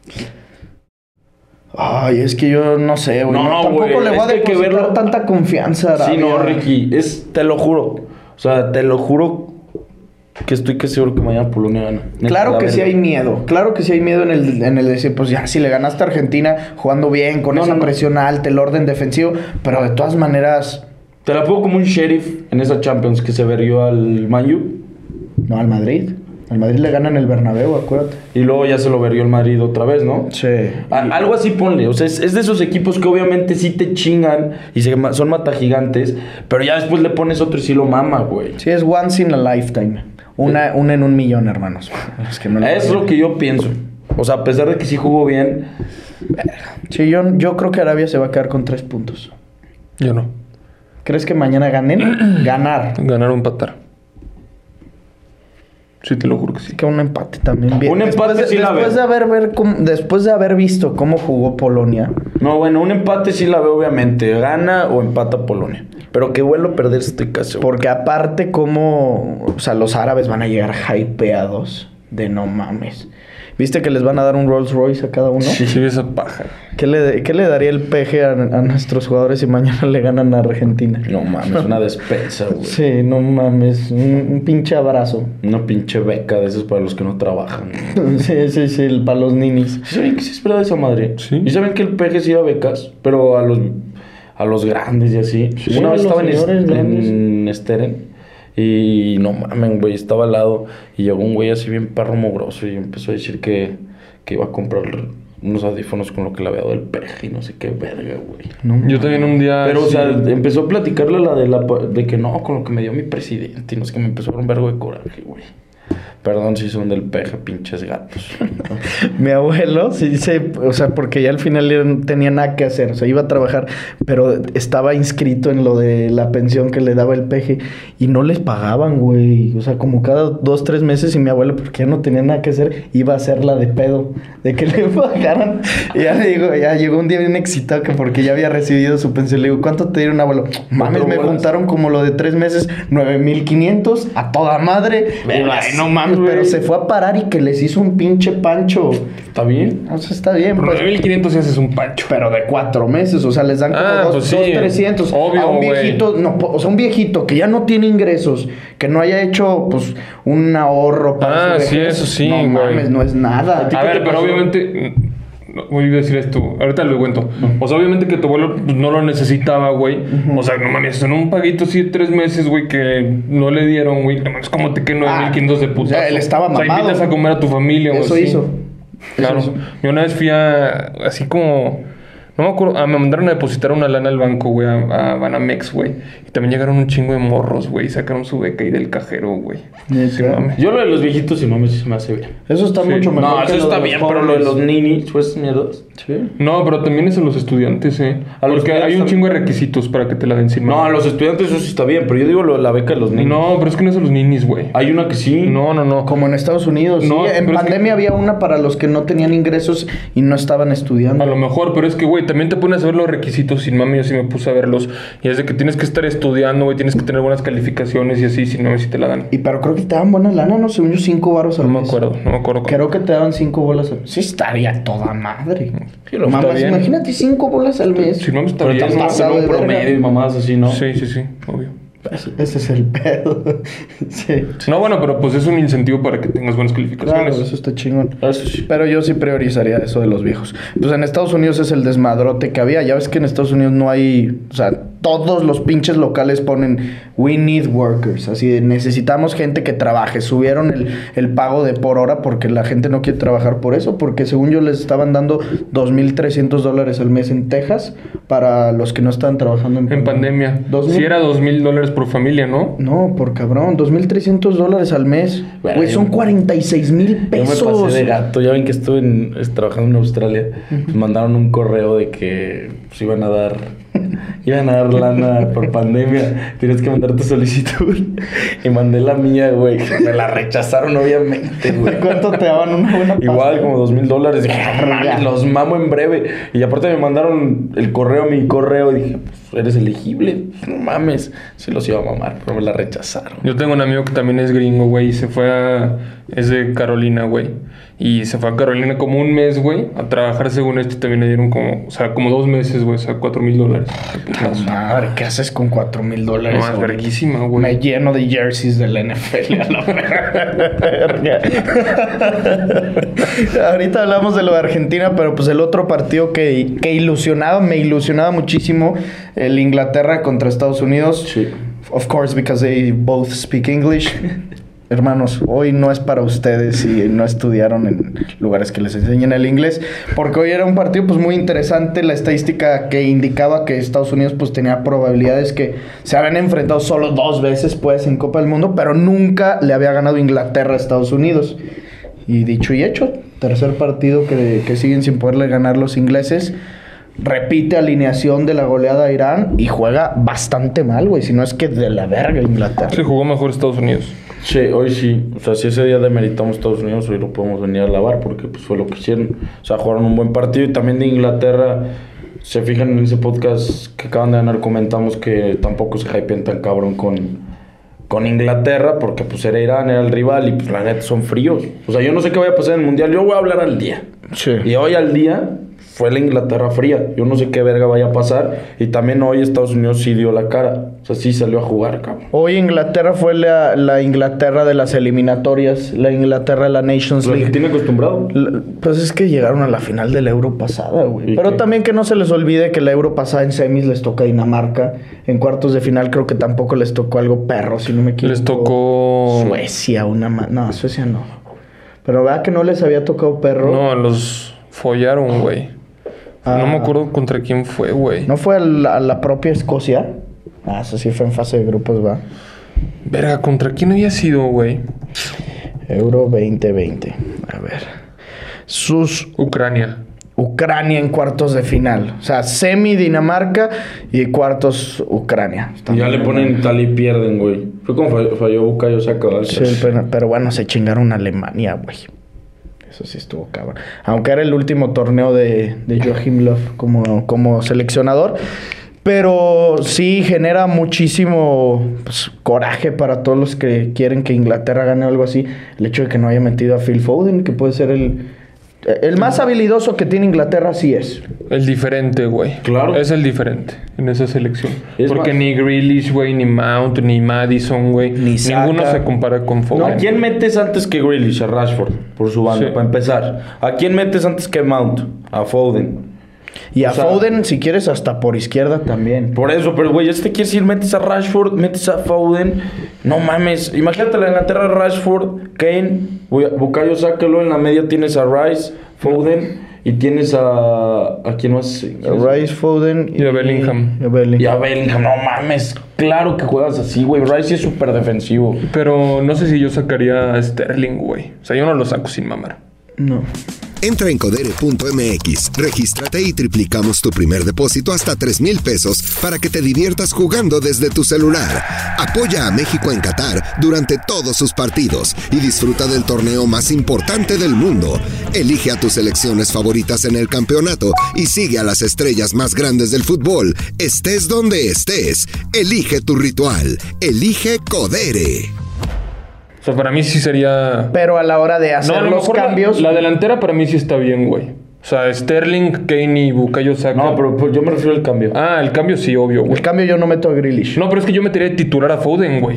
Ay, es que yo no sé, güey. No, No, tampoco güey, le voy es a que hay que depositar verlo. tanta confianza a Arabia. Sí, no, Ricky, es, te lo juro. O sea, te lo juro que estoy que seguro que mañana Polonia gana. Neta, Claro la que sí verga. hay miedo. Claro que sí hay miedo en el, en el decir, pues ya, si le ganaste a Argentina jugando bien, con No, esa no, no. presión alta, el orden defensivo, pero de todas maneras, Te la pongo como un sheriff en esa Champions que se verrió al Man U. no, al Madrid. Al Madrid le ganan el Bernabéu, acuérdate. Y luego ya se lo verrió el Madrid otra vez, ¿no? Sí. A- algo así ponle. O sea, es, es de esos equipos que obviamente sí te chingan y se, ma- son matagigantes, pero ya después le pones otro y sí lo mama, güey. Sí, es once in a lifetime. Una, una en un millón, hermanos. Es que no le- Es lo que yo pienso. O sea, a pesar de que sí jugó bien, Sí, yo, yo creo que Arabia se va a quedar con tres puntos. Yo no. ¿Crees que mañana ganen? Ganar. Ganar o empatar. Sí, te lo juro que sí. Que un empate también bien. Un Después empate de- sí la después veo. de haber ver cómo- después de haber visto cómo jugó Polonia. no, bueno, un empate sí la veo obviamente. Gana o empata Polonia. Pero que vuelva a perder estoy casi seguro. Porque aparte cómo, o sea, los árabes van a llegar hypeados de no mames. ¿Viste que les van a dar un Rolls Royce a cada uno? Sí, sí, esa paja. ¿Qué le, qué le daría el P G a, a nuestros jugadores si mañana le ganan a Argentina? No mames, una despensa, güey. Sí, no mames, un, un pinche abrazo. Una pinche beca de esos para los que no trabajan. Sí, sí, sí, el- para los ninis. ¿Sí saben que sí es verdad esa madre? Sí. ¿Y saben que el P G sí da becas? Pero a los, a los grandes y así. Sí, Una a vez los estaba en, señores es- grandes. en Steren y no mames, güey, estaba al lado y llegó un güey así bien perro mugroso y empezó a decir que, que iba a comprar unos audífonos con lo que le había dado el P G y no sé qué verga, güey. No, Yo también un día... Pero, o sí. sea, empezó a platicarle la de la de que no, con lo que me dio mi presidente y no sé qué, me empezó a dar un vergo de coraje, güey. Perdón si son del P G, pinches gatos. Mi abuelo, sí, sí, o sea, porque ya al final ya no tenía nada que hacer, o sea, iba a trabajar, pero estaba inscrito en lo de la pensión que le daba el P G y no les pagaban, güey, o sea, como cada dos, tres meses y mi abuelo, porque ya no tenía nada que hacer, iba a hacerla de pedo, de que le pagaran. Y ya le digo, ya llegó un día bien excitado que porque ya había recibido su pensión, le digo, ¿cuánto te dieron, abuelo? Mames, Cuatro me bolas. juntaron como lo de tres meses, nueve mil quinientos, a toda madre. Verga, Ay, no mames, pero güey. se fue a parar y que les hizo un pinche pancho. ¿Está bien? O sea, está bien, Por pues. nueve mil quinientos sí haces un pancho. Pero de cuatro meses, o sea, les dan como Ah, dos, pues sí. dos trescientos. Obvio, a un güey. viejito, no, po- o sea, un viejito que ya no tiene ingresos, que no haya hecho, pues, un ahorro para Ah, su sí, vejez, eso sí, no güey. mames, no es nada. A qué ver, te pero pasó? obviamente... no, voy a decir esto. Ahorita lo cuento. O sea, obviamente que tu abuelo pues, no lo necesitaba, güey. O sea, no mames, en un paguito así de tres meses, güey, que no le dieron, güey. No mames, ¿cómo te quedan nueve mil quinientos de puta? o sea, él estaba O sea, mamado. invitas a comer a tu familia, güey. Eso así. hizo. Claro. Eso hizo. Yo una vez fui a... Así como... No me acuerdo... ah, me mandaron a depositar una lana al banco, güey. A, a Banamex, güey. Y también llegaron un chingo de morros, güey. Y sacaron su beca ahí del cajero, güey. Neta. Sí, mames. Yo lo de los viejitos y mames sí se me hace bien. Eso está Sí. mucho mejor. No, que eso lo está de bien, los pero lo de pobres. los ninis, pues mierdas. Sí. No, pero también es a los estudiantes, ¿eh? A los Porque hay un estudiantes chingo de requisitos para que te la den sin No, a los estudiantes eso sí está bien, pero yo digo lo de la beca de los ninis. No, pero es que no es a los ninis, güey. Hay una que sí. No, no, no. Como en Estados Unidos. No, sí. En pero es que- pandemia había una para los que no tenían ingresos y no estaban estudiando. A lo mejor, pero es que, güey, también te pones a ver los requisitos sin mami. Yo sí me puse a verlos. Y es de que tienes que estar estudiando, güey. Tienes que tener buenas calificaciones y así, si no, si te la dan. Y pero creo que te daban buena lana, ¿no? Según yo, cinco varos al No me mes. acuerdo, no me acuerdo. Creo que te daban cinco bolas al mes. Sí, estaría toda madre. Sí, lo- Mamás, está bien. imagínate cinco bolas al mes. Si no, me está Pero bien. estás ¿no? pasado pasando un de verga. promedio y mamás así, ¿no? Sí, sí, sí, obvio. Ese ese es el pedo. Sí. No, bueno, pero pues es un incentivo para que tengas buenas Claro, calificaciones. eso está chingón. Eso sí. Pero yo sí priorizaría eso de los viejos. Pues en Estados Unidos es el desmadrote que había. Ya ves que en Estados Unidos no hay... O sea, todos los pinches locales ponen we need workers, así de necesitamos gente que trabaje. Subieron el, el pago de por hora porque la gente no quiere trabajar por eso, porque según yo les estaban dando dos mil trescientos dólares al mes en Texas para los que no estaban trabajando en, En pandemia. ¿dos mil? Si era dos mil dólares por familia, ¿no? No, por cabrón, dos mil trescientos dólares al mes. Bueno, Güey, son yo- cuarenta y seis mil pesos. Yo me pasé de gato. Ya ven que estuve en- es- trabajando en Australia. Pues mandaron un correo de que pues, iban a dar... Iban a dar lana por pandemia. Tienes que mandar tu solicitud. Y mandé la mía, güey. Me la rechazaron, obviamente, güey. ¿Cuánto te daban una buena pasta? Igual, como dos mil dólares. Dije, "No mames, los mamo en breve". Y aparte me mandaron el correo a mi correo. Y dije, pues eres elegible. Pues, no mames. Sí los iba a mamar, pero me la rechazaron. Yo tengo un amigo que también es gringo, güey, y se fue a... Es de Carolina, güey. Y se fue a Carolina como un mes, güey, a trabajar según esto y también le dieron como... O sea, como dos meses, güey, o sea, cuatro mil dólares. No, madre, ¿qué haces con cuatro mil dólares? No, es verguísima, güey. Me lleno de jerseys de la N F L a la verga. Ahorita hablamos de lo de Argentina, pero pues el otro partido que, que ilusionaba, me ilusionaba muchísimo, el Inglaterra contra Estados Unidos. Sí. Of course, because they both speak English. Hermanos, hoy no es para ustedes si no estudiaron en lugares que les enseñen el inglés, porque hoy era un partido pues muy interesante. La estadística que indicaba que Estados Unidos pues tenía probabilidades, que se habían enfrentado solo dos veces pues en Copa del Mundo, pero nunca le había ganado Inglaterra a Estados Unidos. Y dicho y hecho, tercer partido que, que siguen sin poderle ganar los ingleses. Repite alineación de la goleada a Irán y juega bastante mal, güey. Si no es que de la verga Inglaterra. Sí, jugó mejor Estados Unidos. Sí, hoy sí. O sea, si ese día demeritamos a Estados Unidos, hoy lo podemos venir a lavar porque pues fue lo que hicieron. O sea, jugaron un buen partido. Y también de Inglaterra, se fijan en ese podcast que acaban de ganar, comentamos que tampoco se hypean tan cabrón con, con Inglaterra porque pues era Irán, era el rival y pues la neta son fríos. O sea, yo no sé qué vaya a pasar en el Mundial. Yo voy a hablar al día. Sí. Y hoy al día fue la Inglaterra fría. Yo no sé qué verga vaya a pasar. Y también hoy Estados Unidos sí dio la cara. O sea, sí salió a jugar, cabrón. Hoy Inglaterra fue la, la Inglaterra de las eliminatorias, la Inglaterra de la Nations La que League. tiene acostumbrado. La- Pues es que llegaron a la final del Euro pasada, güey. ¿Y Pero qué? también que no se les olvide que la Euro pasada en semis les toca Dinamarca. En cuartos de final creo que tampoco les tocó algo perro, si no me equivoco. Les tocó... Suecia, una ma- No, Suecia no. Pero ¿verdad que no les había tocado perro? No, los follaron, güey. Ah. No me acuerdo contra quién fue, güey. ¿No fue a la, a la propia Escocia? Ah, eso sí fue en fase de grupos, va. Verga, ¿contra quién había sido, güey? Euro veinte veinte. A ver. Sus Ucrania. Ucrania en cuartos de final. O sea, semi Dinamarca y cuartos Ucrania. Y ya le ponen tal y pierden, güey. Fue como falló, falló Bukayo Saka. ¿verdad? Sí, pero, pero bueno, se chingaron a Alemania, güey. Eso sí estuvo cabrón. Aunque era el último torneo de, de Joachim Löw como, como seleccionador. Pero sí genera muchísimo pues, coraje para todos los que quieren que Inglaterra gane o algo así. El hecho de que no haya metido a Phil Foden, que puede ser el... El más habilidoso que tiene Inglaterra sí es. El diferente, güey. Claro. Es el diferente en esa selección. Es Porque más- ni Grealish, güey, ni Mount, ni Madison, güey. Ni Ninguno Saka. se compara con No, Foden. ¿a quién metes antes que Grealish? A Rashford, por su banda, Sí. para empezar. ¿A quién metes antes que Mount? A Foden. Y a O sea- Foden, si quieres, hasta por izquierda también. Por eso, pero güey, este quiere decir, metes a Rashford, metes a Foden. No mames, imagínate la Inglaterra, Rashford, Kane, Bu- Bukayo Saka, luego en la media tienes a Rice, Foden y tienes a... ¿A quién más? Rice, Foden Y a Bellingham. y a Bellingham. Y a Bellingham, no mames. Claro que juegas así, güey. Rice sí es súper defensivo. Pero no sé si yo sacaría a Sterling, güey. O sea, yo no lo saco sin mamar. No. Entra en codere punto m x, regístrate y triplicamos tu primer depósito hasta tres mil pesos para que te diviertas jugando desde tu celular. Apoya a México en Qatar durante todos sus partidos y disfruta del torneo más importante del mundo. Elige a tus selecciones favoritas en el campeonato y sigue a las estrellas más grandes del fútbol. Estés donde estés, elige tu ritual. Elige Codere. O sea, para mí sí sería... Pero a la hora de hacer No, a lo los mejor la- cambios... La, delantera para mí sí está bien, güey. O sea, Sterling, Kane y Bukayo Saka. No, pero, pero yo me refiero al cambio. Ah, el cambio sí, obvio, güey. El cambio yo no meto a Grealish. No, pero es que yo metería de titular a Foden, güey.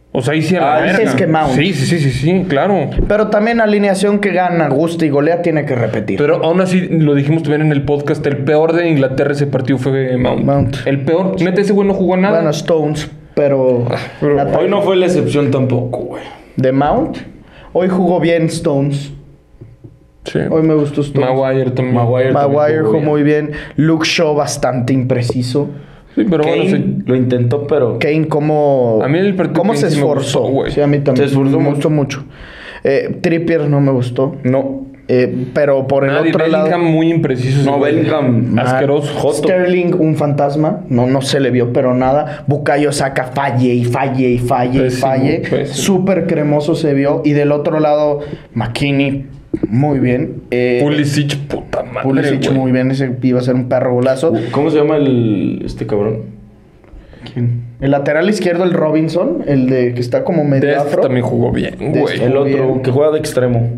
O sea, ahí sí a la Ah, verga. es que Mount. Sí, sí, sí, sí, sí, claro. Pero también alineación que gana, gusta y golea tiene que repetir. Pero aún así, lo dijimos también en el podcast, el peor de Inglaterra ese partido fue Mount. Mount. El peor. Neta, ese güey no jugó nada. Bueno, Stones, pero... pero Nata- Hoy no fue la excepción tampoco, güey. ¿De Mount? Hoy jugó bien Stones. Sí. Hoy me gustó Stones. Maguire también. Maguire. Maguire jugó jugó muy bien. Luke Shaw bastante impreciso. Sí, pero Kane bueno, sí. lo intentó, pero... Kane, ¿cómo, A mí el partido cómo Kane se sí me esforzó? gustó, güey. Sí, a mí también. Se esforzó me gustó mucho. Eh, Trippier no me gustó. No. Eh, pero por el Nadie, otro Bellingham lado... muy impreciso. ese No, güey. Bellingham. Asqueroso. Joto. Sterling, un fantasma. No, no se le vio, pero nada. Bukayo Saka falle y falle y falle y Pésimo, falle. pésimo. Súper cremoso se vio. Y del otro lado, McKinney, muy bien. Eh, Pulisic, puta madre, Pulisic, güey. muy bien. Ese iba a ser un perro golazo. ¿Cómo se llama el este cabrón? ¿Quién? El lateral izquierdo, el Robinson, el de que está como medio Dest afro. también jugó bien, güey. Dest. El Muy otro, bien. que juega de extremo.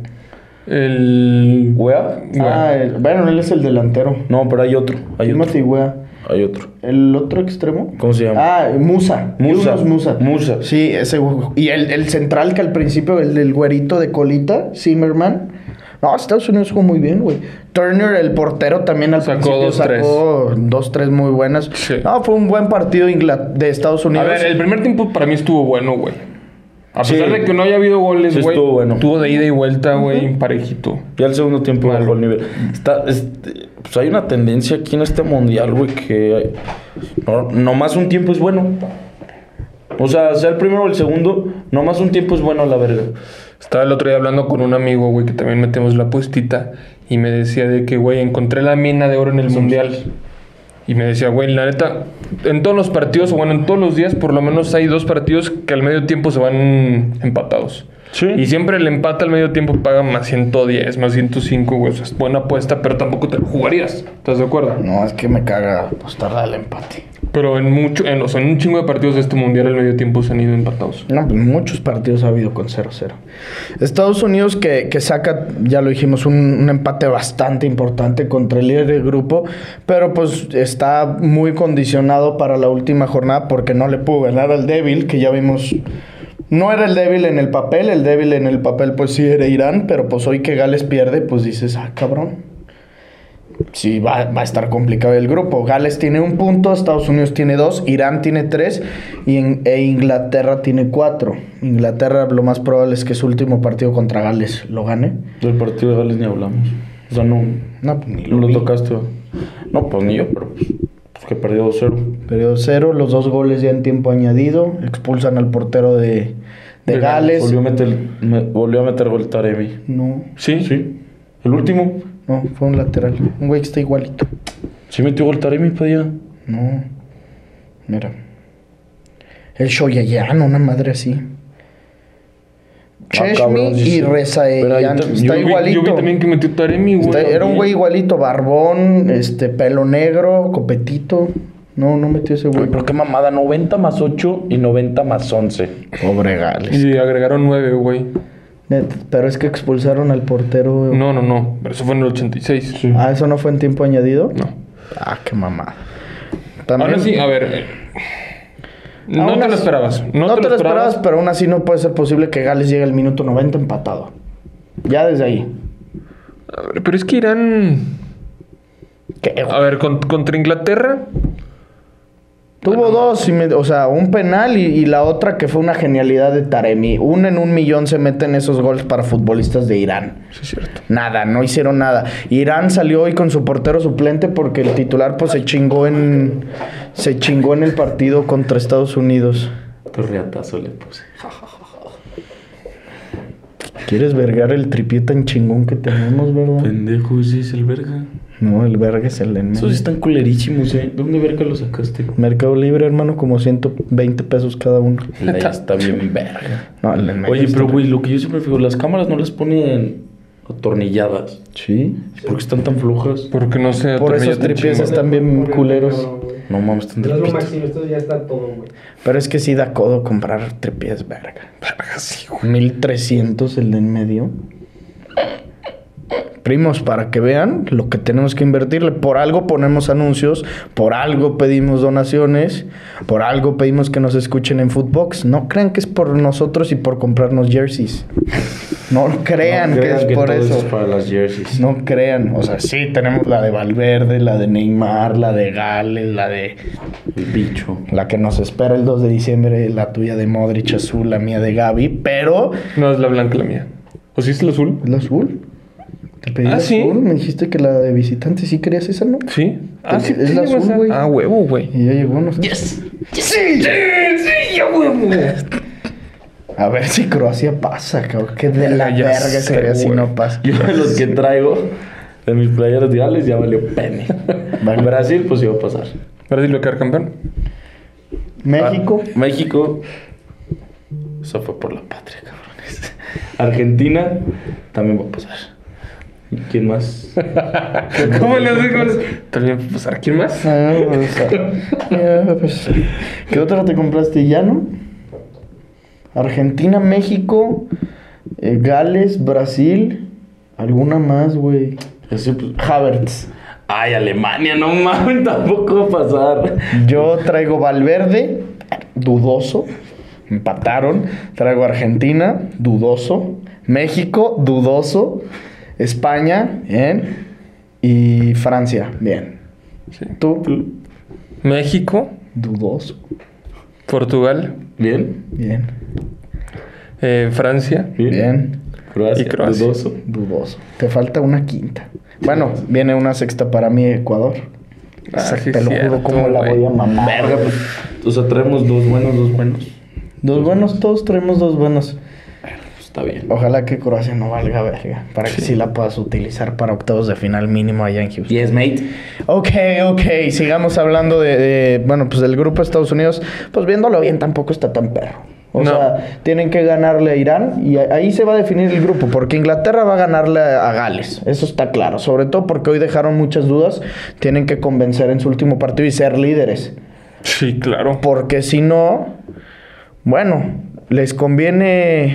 El... ¿Wea? Ah, el- bueno, él es el delantero. No, pero hay otro. Hay otro. Timothy Weah. Hay otro. ¿El otro extremo? ¿Cómo se llama? Ah, Musa. Musa. Yunus Musa. Musa. Sí, ese güey. Y el, el central que al principio, el del güerito de colita, Zimmerman. No, Estados Unidos jugó muy bien, güey. Turner, el portero, también al Sacó principio dos, sacó dos, tres muy buenas. Sí. No, fue un buen partido Ingla- de Estados A Unidos. ver, el primer tiempo para mí estuvo bueno, güey. A Sí. pesar de que no haya habido goles, Sí, güey. estuvo bueno. Tuvo de ida y vuelta, güey, parejito. Ya el segundo tiempo Malo. bajó el nivel. Está, este, pues hay una tendencia aquí en este mundial, güey, que hay- no, nomás un tiempo es bueno. O sea, sea el primero o el segundo, nomás un tiempo es bueno a la verga. Estaba el otro día hablando con un amigo, güey, que también metemos la puestita. Y me decía de que, güey, encontré la mina de oro en el mundial. Y me decía, güey, la neta, en todos los partidos, bueno, en todos los días, por lo menos hay dos partidos que al medio tiempo se van empatados. Sí. Y siempre el empate al medio tiempo paga más ciento diez, más ciento cinco, güey. O sea, es buena apuesta, pero tampoco te lo jugarías. ¿Estás de acuerdo? No, es que me caga apostar al empate. Pero en mucho, en, o sea, en un chingo de partidos de este mundial al medio tiempo se han ido empatados. No, pues muchos partidos ha habido con cero cero. Estados Unidos que, que saca, ya lo dijimos, un, un empate bastante importante contra el líder del grupo, pero pues está muy condicionado para la última jornada porque no le pudo ganar al débil, que ya vimos. No era el débil en el papel, el débil en el papel pues sí era Irán, pero pues hoy que Gales pierde, pues dices, ah, cabrón. Sí, va, va a estar complicado el grupo. Gales tiene un punto, Estados Unidos tiene dos, Irán tiene tres y en- e Inglaterra tiene cuatro. Inglaterra lo más probable es que su último partido contra Gales lo gane. Del partido de Gales ni hablamos. O sea, no, No, pues ni no lo lo vi. tocaste. No, pues ni yo, pero pues, pues que perdió dos cero. Periodo cero, los dos goles ya en tiempo añadido. Expulsan al portero de, de De Gales. Volvió a meter, me- volvió a meter gol Taremi. No, ¿Sí? Sí. El último. no, fue un lateral. Un güey que está igualito. Sí metió gol Taremi, Padilla. No, mira. El Shoyayano, una madre así. Ah, Cheshmi cabrón, sí, y sí. Rezaeian. Pero ahí tam- Está Yo vi- igualito. Yo vi también que metió Taremi, güey. Está- era un güey igualito, barbón, este, pelo negro, copetito. No, no metió ese güey. Pero qué mamada, noventa más ocho y noventa más once. Pobre Gales. Y agregaron nueve, güey. Net- Pero es que expulsaron al portero. No, no, no. Pero eso fue en el ochenta y seis. Ah, ¿eso no fue en tiempo añadido? No. Ah, qué mamada. También- Ahora sí, a ver. eh, No Aún te lo así- esperabas. No, No, te, lo esperabas. pero aún así no puede ser posible que Gales llegue al minuto noventa empatado. Ya desde ahí. A ver, pero es que Irán. ¿Qué? A ver, con- contra Inglaterra. Tuvo dos, y me- o sea, un penal y, y la otra que fue una genialidad de Taremi. Una en un millón se meten esos goles para futbolistas de Irán. Sí, es cierto. Nada, no hicieron nada. Irán salió hoy con su portero suplente porque el titular pues se chingó en se chingó en el partido contra Estados Unidos. Torreatazo le puse. ¿Quieres vergar el tripié tan chingón que tenemos, verdad? Pendejo, ese es el verga. No, el verga es el en Esos medio. están culerísimos, ¿eh? ¿Dónde verga los sacaste? Mercado Libre, hermano, como ciento veinte pesos cada uno. La está bien verga. No, el en medio Oye, está- pero güey, lo que yo siempre fijo, las cámaras no las ponen atornilladas. Sí. ¿Por qué están tan flojas? Porque no sé. Por esos tripiés están bien culeros. No mames, están de Pero es lo pito. máximo, esto ya está todo, güey. Pero es que sí da codo comprar tripiés, verga. Sí, güey. mil trescientos el de en medio. Primos, para que vean lo que tenemos que invertirle. Por algo ponemos anuncios, por algo pedimos donaciones, por algo pedimos que nos escuchen en Footbox. No crean que es por nosotros y por comprarnos jerseys. No crean, no crean que es que por eso. Es para las jerseys. No crean. O sea, sí, tenemos la de Valverde, la de Neymar, la de Gales, la de... El bicho. La que nos espera el dos de diciembre, la tuya de Modric azul, la mía de Gavi, pero... No, es la blanca la mía. ¿O sí es la azul? ¿Es la azul? Te pedí ah, la ¿sí? azul. Me dijiste que la de visitante sí querías esa, ¿no? Sí. Ah, es, sí. Es sí, la azul, güey. Ah, huevo, güey. Y ya llegó, ¿no? Yes. yes. Sí, sí, sí, ya huevo. A ver si Croacia pasa, cabrón. Que de la ya verga sé, estaría si no pasa. Yo de los que traigo, de mis playeras de Gales, ya valió pene. Vale. Brasil, pues iba a pasar. ¿Brasil va a quedar campeón? México. Ah, México. Eso fue por la patria, cabrones. Argentina también va a pasar. ¿Y quién más? ¿Cómo le digo? También va a pasar. ¿Quién más? Ah, pues, ya, pues, ¿qué otra te compraste ya, no? Argentina, México, eh, Gales, Brasil. ¿Alguna más, güey? Ese, pues, Havertz. Ay, Alemania, no mames, tampoco va a pasar. Yo traigo Valverde, dudoso. Empataron. Traigo Argentina, dudoso. México, dudoso. España, bien. Y Francia, bien. Sí. ¿Tú? México. Dudoso. Portugal. Bien. Bien. Eh, Francia. Bien. Bien. Croacia. Y Croacia. Dudoso. Dudoso. Te falta una quinta. Bueno, viene una sexta para mí, Ecuador. Ah, Esa, sí, te lo cierto, juro, cómo la güey. voy a mamar. Verga, pues. O sea, traemos dos buenos, dos buenos. Dos buenos, todos traemos dos buenos. Pues está bien. Ojalá que Croacia no valga verga. Para que Sí. sí la puedas utilizar para octavos de final mínimo allá en Houston. Yes, mate. Ok, ok. Sigamos hablando de, de, bueno, pues del grupo de Estados Unidos. Pues viéndolo bien, tampoco está tan perro. O No. sea, tienen que ganarle a Irán y ahí se va a definir el grupo. Porque Inglaterra va a ganarle a Gales. Eso está claro. Sobre todo porque hoy dejaron muchas dudas. Tienen que convencer en su último partido y ser líderes. Sí, claro. Porque si no, bueno, les conviene...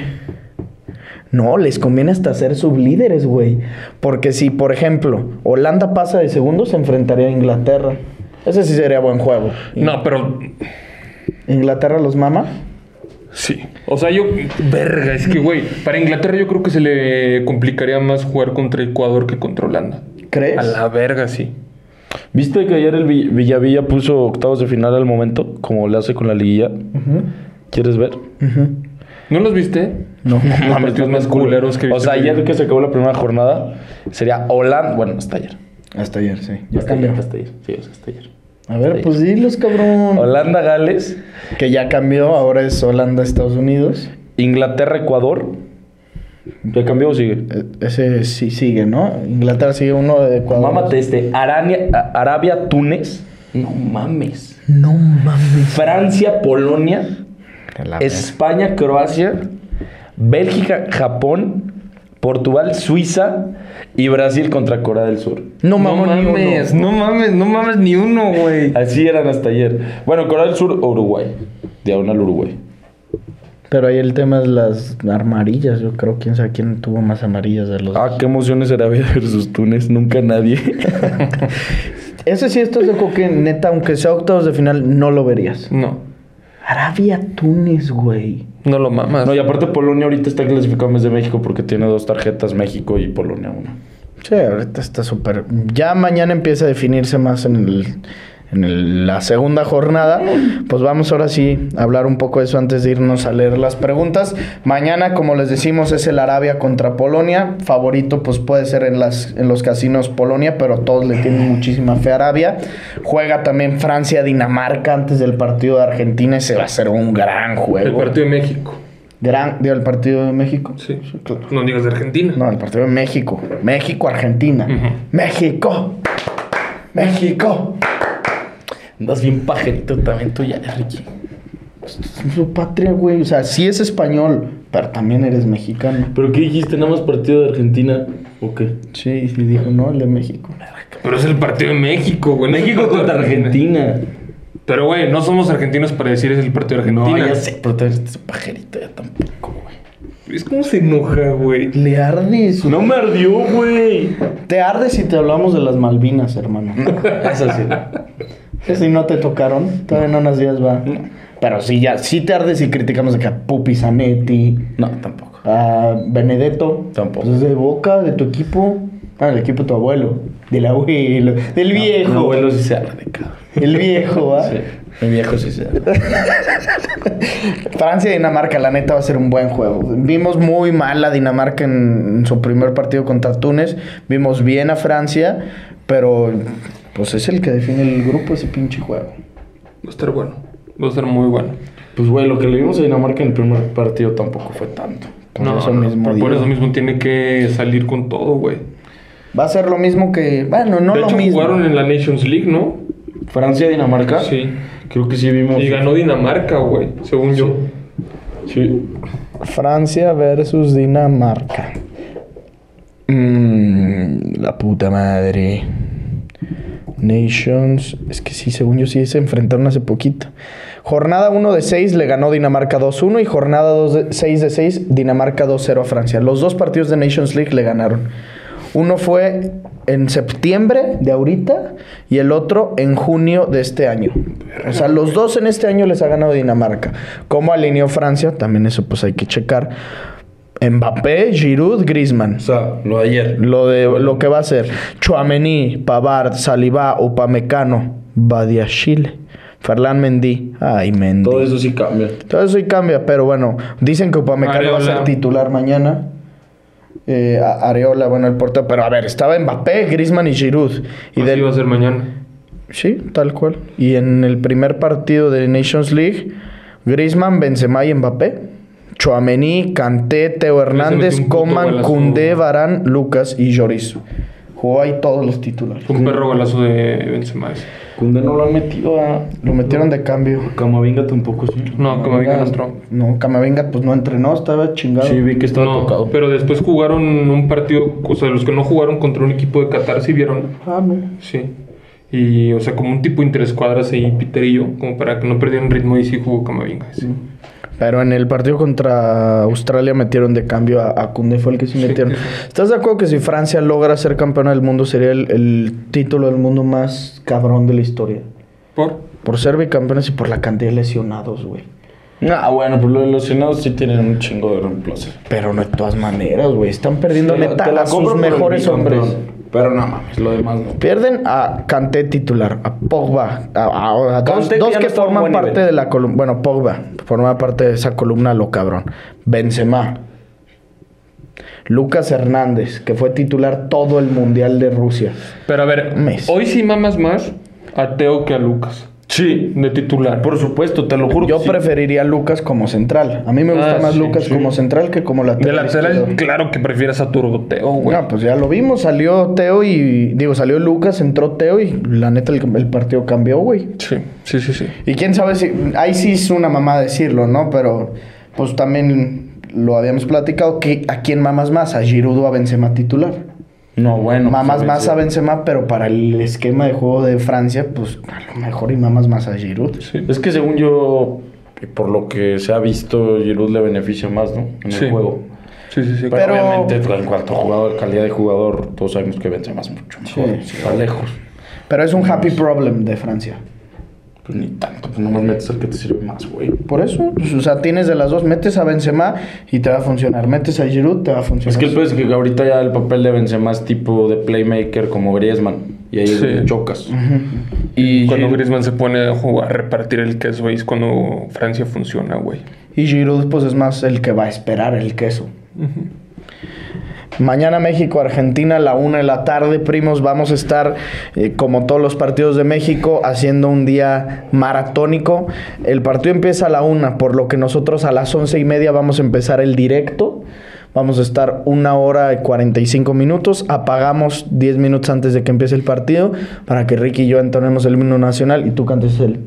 No, les conviene hasta ser sublíderes, güey. Porque si, por ejemplo, Holanda pasa de segundo, se enfrentaría a Inglaterra. Ese sí sería buen juego. No, pero... ¿Inglaterra los mama? Sí. O sea, yo... Verga, es que, güey, para Inglaterra yo creo que se le complicaría más jugar contra Ecuador que contra Holanda. ¿Crees? A la verga, sí. ¿Viste que ayer el Vi- Villavilla puso octavos de final al momento? Como le hace con la liguilla. Ujú. ¿Quieres ver? Ujú. ¿No los viste? No. Los partidos más culeros que O sea, viste. ayer que se acabó la primera jornada, sería Holanda. Bueno, hasta ayer. Hasta ayer, sí. Ya Hasta cambió. ayer, hasta ayer. Sí, o sea, hasta ayer. A ver, pues dilos, cabrón. Holanda, Gales, Que ya cambió, ahora es Holanda, Estados Unidos. Inglaterra, Ecuador. ¿Ya cambió o sigue? E- ese sí sigue, ¿no? Inglaterra sigue uno de Ecuador. Mámate este. Arania- A- Arabia, Túnez. No mames. No mames. Francia, Polonia. La España, Croacia. Bélgica, Japón. Portugal, Suiza. Y Brasil contra Corea del Sur. No, No mames, ni mames, uno. no mames, no mames ni uno, güey. Así eran hasta ayer. Bueno, Corea del Sur o Uruguay. Diagonal Uruguay. Pero ahí el tema es las amarillas. Yo creo, quién sabe quién tuvo más amarillas de los... Ah, qué emociones Arabia versus Túnez. Nunca nadie. Ese sí, esto es de que neta, aunque sea octavos de final, no lo verías. No, Arabia, Túnez, güey. no lo mamas. No, y aparte Polonia ahorita está clasificado en vez de México porque tiene dos tarjetas, México y Polonia una. Sí, ahorita está súper... Ya mañana empieza a definirse más en el... En el- la segunda jornada, pues vamos ahora sí a hablar un poco de eso antes de irnos a leer las preguntas. Mañana, como les decimos, es el Arabia contra Polonia. Favorito, pues puede ser en, las, en los casinos Polonia, pero todos le tienen muchísima fe a Arabia. Juega también Francia-Dinamarca antes del partido de Argentina. Ese va a ser un gran juego. El partido de México. Gran, digo, el partido de México. Sí. No digas de Argentina. No, el partido de México. México-Argentina. Ujú. México. México. Andas bien pajerito también tú ya, Ricky. Es su patria, güey. O sea, sí es español, pero también eres mexicano. ¿Pero qué dijiste? ¿Nada más partido de Argentina? ¿O qué? Sí, sí dijo, no, el de México. Pero es el partido de México, güey. no es el México partido de contra Argentina. Pero, güey, no somos argentinos para decir es el partido de No, Argentina. ya sé, pero también estás pajerito ya tampoco, güey. ¿Ves cómo se enoja, güey? Le ardes. No me ardió, güey. Te ardes si te hablamos de las Malvinas, hermano. Eso sí. Si no te tocaron, todavía no nacías, va. Pero sí, ya, sí te ardes si criticamos de que a Pupi Zanetti, No, tampoco. a Benedetto. Tampoco. Pues de Boca, de tu equipo. Ah, el equipo de tu abuelo. Del abuelo. Del viejo. Mi abuelo sí se arde, cabrón. El viejo, ¿va? Sí. Mi viejo sí se arde. Francia y Dinamarca, la neta, va a ser un buen juego. Vimos muy mal a Dinamarca en, en su primer partido contra Túnez. Vimos bien a Francia, pero pues es el que define el grupo ese pinche juego. Va a estar bueno. Va a estar muy bueno. Pues, güey, lo que le vimos a Dinamarca en el primer partido tampoco fue tanto. Por no, eso no, mismo por, por digo. eso mismo tiene que salir con todo, güey. Va a ser lo mismo que... Bueno, no de lo hecho, mismo. jugaron en la Nations League, ¿no? Francia-Dinamarca. Sí. Creo que sí vimos. Y ganó Dinamarca, güey, según yo. Sí. Francia versus Dinamarca. Mm, la puta madre. Nations. Es que sí, según yo sí se enfrentaron hace poquito. Jornada uno de seis le ganó Dinamarca dos uno. Y jornada seis de seis Dinamarca dos cero a Francia. Los dos partidos de Nations League le ganaron. Uno fue en septiembre de ahorita y el otro en junio de este año. O sea, los dos en este año les ha ganado Dinamarca. ¿Cómo alineó Francia? También eso pues hay que checar. Mbappé, Giroud, Griezmann. O sea, lo de ayer. Lo de lo que va a ser Tchouaméni, Pavard, Saliba, Upamecano, Badiashile, Ferland Mendy. Ay, Mendy. Todo eso sí cambia. Todo eso sí cambia, pero bueno, dicen que Upamecano va a ser titular mañana. Eh, Areola, bueno, el portero, pero a ver, estaba Mbappé, Griezmann y Giroud. Y Así del... va a ser mañana. Sí, tal cual. Y en el primer partido de Nations League, Griezmann, Benzema y Mbappé. Tchouaméni, Kanté, Teo Hernández, Coman, Koundé, Varane, Lucas y Lloris. Jugó ahí todos los titulares. Fue un perro golazo de Benzema ese. Koundé no lo han metido a... Lo metieron de cambio. Camavinga tampoco, sí. No, Camavinga no entró. No, Camavinga pues no entrenó, estaba chingado. Sí, vi que estaba No, tocado. pero después jugaron un partido, o sea, los que no jugaron contra un equipo de Qatar, ¿sí vieron? Ah, no. Sí. Y, o sea, como un tipo interescuadras ahí, Piterillo, como para que no perdieran ritmo y sí jugó Camavinga. Sí. Pero en el partido contra Australia metieron de cambio a, a Koundé, fue el que sí metieron. Sí, sí. ¿Estás de acuerdo que si Francia logra ser campeona del mundo sería el, el título del mundo más cabrón de la historia? ¿Por? Por ser bicampeones y por la cantidad de lesionados, güey. Ah, bueno, pues los lesionados sí tienen un chingo de reemplazo. Pero no de todas maneras, güey. Están perdiendo Te la- neta te la a compro sus por el mejores hombres. bicampeón. Pero no mames, lo demás no. Pierden a Kanté titular, a Pogba, a, a- a dos, Kanté que dos ya que no está a un forman buen parte nivel. de la columna. Bueno, Pogba forma parte de esa columna, lo cabrón. Benzema. Lucas Hernández, que fue titular todo el Mundial de Rusia. Pero a ver, Mes. hoy sí mamas más a Teo que a Lucas, Sí, de titular. por supuesto, te lo juro. Yo que sí. preferiría a Lucas como central. A mí me gusta Ah, más sí, Lucas sí. como central que como De lateral. lateral, izquierdo. claro que prefieres a Turbo Teo, güey. No, pues ya lo vimos. Salió Teo y... Digo, salió Lucas, entró Teo y la neta el, el partido cambió, güey. Sí, sí, sí, sí. Y quién sabe si... Ahí sí es una mamá decirlo, ¿no? Pero pues también lo habíamos platicado. Que ¿a quién mamas más? ¿A Giroud o a Benzema titular? No, bueno. Mamas pues, más a Benzema, pero para el esquema de juego de Francia, pues a lo mejor y mamas más a Giroud. Sí. Es que según yo, y por lo que se ha visto, Giroud le beneficia más, ¿no? En Sí. el juego. Sí, sí, sí. Pero, Pero- obviamente, en cuanto a jugador, calidad de jugador, todos sabemos que Benzema es mucho mejor. Sí, sí. Está lejos. Pero es un happy problem de Francia. Pues ni tanto, pues nomás metes al que te sirve más, güey. Por eso, pues, o sea, tienes de las dos. Metes a Benzema y te va a funcionar. Metes a Giroud, te va a funcionar. Es que el peor es que ahorita ya el papel de Benzema es tipo de playmaker como Griezmann. Y ahí es Sí. donde chocas. Y cuando Giroud- Griezmann se pone a jugar, a repartir el queso, güey, es cuando Francia funciona, güey. Y Giroud, pues es más el que va a esperar el queso. Mañana México, Argentina, a la una de la tarde, primos. Vamos a estar, eh, como todos los partidos de México, haciendo un día maratónico. El partido empieza a la una, por lo que nosotros a las once y media vamos a empezar el directo. Vamos a estar una hora y cuarenta y cinco minutos. Apagamos diez minutos antes de que empiece el partido para que Ricky y yo entonemos el himno nacional y tú cantes el...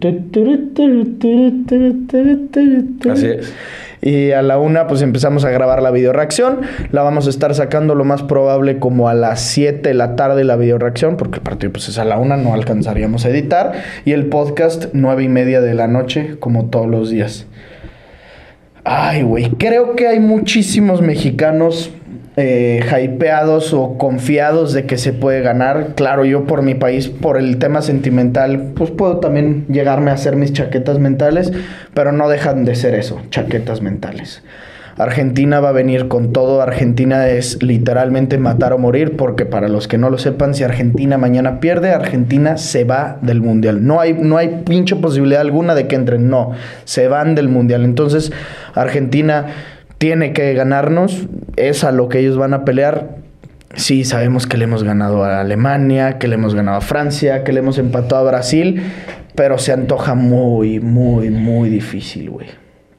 Así es. Y a la una pues empezamos a grabar la videoreacción. La vamos a estar sacando lo más probable como a las siete de la tarde la videoreacción, porque el partido pues es a la una, no alcanzaríamos a editar. Y el podcast nueve y media de la noche, como todos los días. Ay, güey. Creo que hay muchísimos mexicanos eh, hypeados o confiados de que se puede ganar. Claro, yo por mi país, por el tema sentimental, pues puedo también llegarme a hacer mis chaquetas mentales, pero no dejan de ser eso, chaquetas mentales. Argentina va a venir con todo. Argentina es literalmente matar o morir, porque para los que no lo sepan, si Argentina mañana pierde, Argentina se va del Mundial. No hay, no hay pinche posibilidad alguna de que entren, no. Se van del Mundial. Entonces, Argentina tiene que ganarnos. Es a lo que ellos van a pelear. Sí, sabemos que le hemos ganado a Alemania, que le hemos ganado a Francia, que le hemos empatado a Brasil, pero se antoja muy, muy, muy difícil, güey.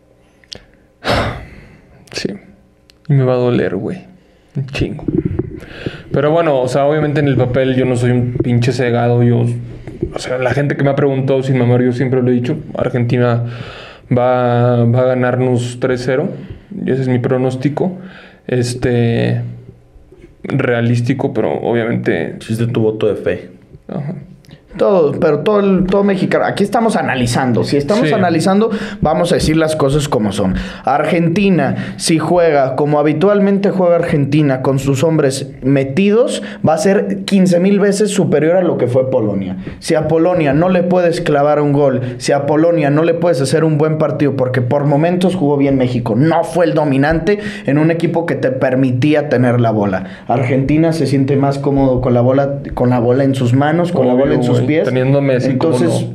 Sí. Y me va a doler, güey. Un chingo. Pero bueno, o sea, obviamente en el papel yo no soy un pinche cegado. Yo, o sea, la gente que me ha preguntado sin mamar, yo siempre lo he dicho. Argentina va, va a ganarnos tres cero. Y ese es mi pronóstico. Este... realístico, pero obviamente... Existe tu voto de fe. Ajá. Todo, pero todo, el, todo mexicano. Aquí estamos analizando. Si estamos sí. analizando, vamos a decir las cosas como son. Argentina, si juega como habitualmente juega Argentina, con sus hombres metidos, va a ser quince mil veces superior a lo que fue Polonia. Si a Polonia no le puedes clavar un gol, si a Polonia no le puedes hacer un buen partido, porque por momentos jugó bien México, no fue el dominante en un equipo que te permitía tener la bola. Argentina se siente más cómodo con la bola, con la bola en sus manos, con Obvio, la bola en sus pies. Teniendo Messi. Entonces, no.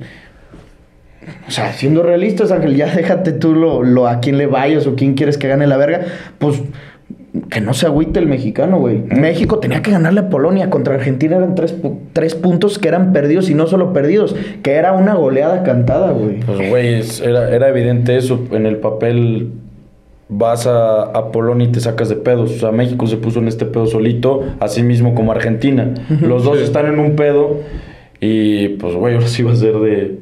O sea, siendo realistas, Ángel, ya déjate tú lo, lo a quién le vayas o quién quieres que gane la verga. Pues que no se agüite el mexicano, güey. Mm. México tenía que ganarle a Polonia. Contra Argentina eran tres, tres puntos que eran perdidos, y no solo perdidos, que era una goleada cantada, güey. Pues, güey, era, era evidente eso. En el papel vas a, a Polonia y te sacas de pedos. O sea, México se puso en este pedo solito, así mismo como Argentina. Los dos sí. están en un pedo. Y pues, güey, ahora sí va a ser de...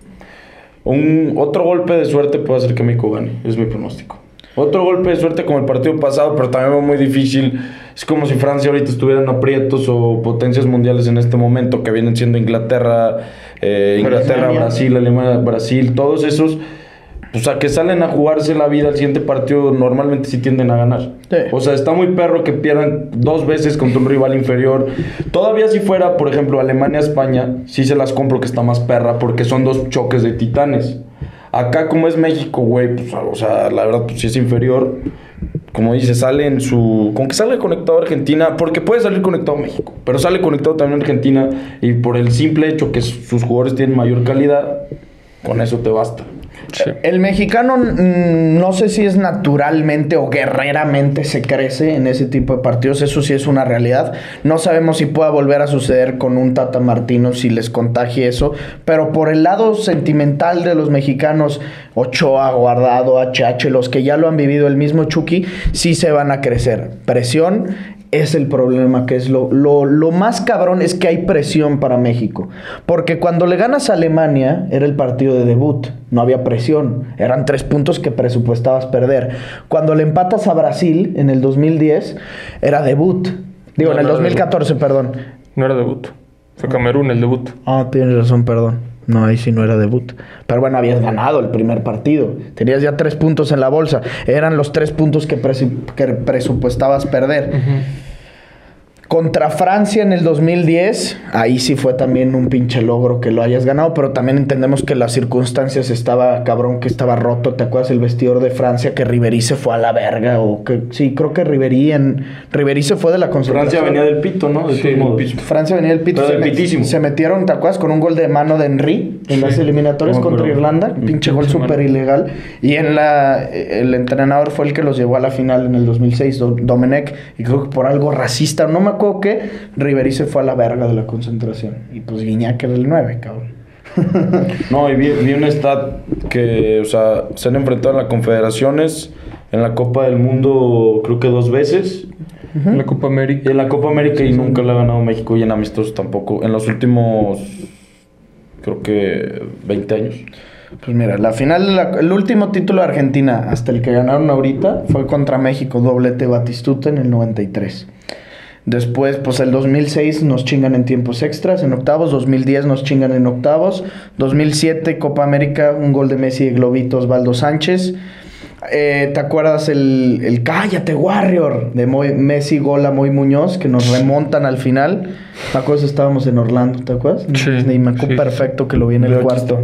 Un otro golpe de suerte puede hacer que México gane. Es mi pronóstico. Otro golpe de suerte como el partido pasado, pero también va muy difícil. Es como si Francia ahorita estuvieran aprietos, o potencias mundiales en este momento, que vienen siendo Inglaterra, eh, Inglaterra, Alemania. Brasil, Alemania, Brasil, todos esos... O sea, que salen a jugarse la vida al siguiente partido, normalmente sí tienden a ganar. Sí. O sea, está muy perro que pierdan dos veces contra un rival inferior. Todavía si fuera, por ejemplo, Alemania-España, sí se las compro que está más perra, porque son dos choques de titanes. Acá, como es México, güey, pues, o sea, la verdad, pues sí es inferior. Como dice, sale en su... Con que sale conectado a Argentina, porque puede salir conectado a México, pero sale conectado también a Argentina, y por el simple hecho que sus jugadores tienen mayor calidad, con eso te basta. Sí. El mexicano mmm, no sé si es naturalmente o guerreramente se crece en ese tipo de partidos. Eso sí es una realidad. No sabemos si pueda volver a suceder con un Tata Martino, si les contagie eso. Pero por el lado sentimental de los mexicanos, Ochoa, Guardado, H H, los que ya lo han vivido, el mismo Chucky, sí se van a crecer. Presión es el problema, que es lo, lo, lo más cabrón, es que hay presión para México. Porque cuando le ganas a Alemania, era el partido de debut. No había presión. Eran tres puntos que presupuestabas perder. Cuando le empatas a Brasil en el dos mil diez, era debut. Digo, no, en el no dos mil catorce, perdón. No era debut. Fue Camerún el debut. Ah, tienes razón, perdón. No, ahí sí no era debut. Pero bueno, habías ganado el primer partido. Tenías ya tres puntos en la bolsa. Eran los tres puntos que, presu- que presupuestabas perder. Uh-huh. Contra Francia en el dos mil diez, ahí sí fue también un pinche logro que lo hayas ganado, pero también entendemos que las circunstancias estaba cabrón, que estaba roto. ¿Te acuerdas el vestidor de Francia que Ribéry se fue a la verga? O que sí, creo que Ribéry en Ribéry se fue de la concentración. Francia venía del pito, ¿no? De sí, modos. Francia venía del pito. Pero se, del pitísimo. se metieron, ¿te acuerdas? Con un gol de mano de Henry en sí. las eliminatorias no, contra Irlanda. Un pinche gol súper ilegal. Y en la el entrenador fue el que los llevó a la final en el dos mil seis, Domenech. Y creo que por algo racista, no me acuerdo que Ribéry se fue a la verga de la concentración. Y pues Guiñac era el nueve, cabrón. No, y vi, vi un stat que, o sea, se han enfrentado en las confederaciones, en la Copa del Mundo creo que dos veces. Uh-huh. En la Copa América. Y en la Copa América sí, y sí. nunca la ha ganado México, y en amistosos tampoco. En los últimos, creo que veinte años. Pues mira, la final, la, el último título de Argentina, hasta el que ganaron ahorita, fue contra México, doblete Batistuta en el noventa y tres. Después, pues el dos mil seis nos chingan en tiempos extras, en octavos. dos mil diez nos chingan en octavos. dos mil siete, Copa América, un gol de Messi de Globito, Osvaldo Sánchez. Eh, ¿Te acuerdas el, el Cállate Warrior de Moy, Messi gol a Moy Muñoz que nos remontan al final? Me acuerdo, estábamos en Orlando, ¿te acuerdas? Sí, y me acuerdo sí. perfecto que lo vi en el Mira, aquí cuarto.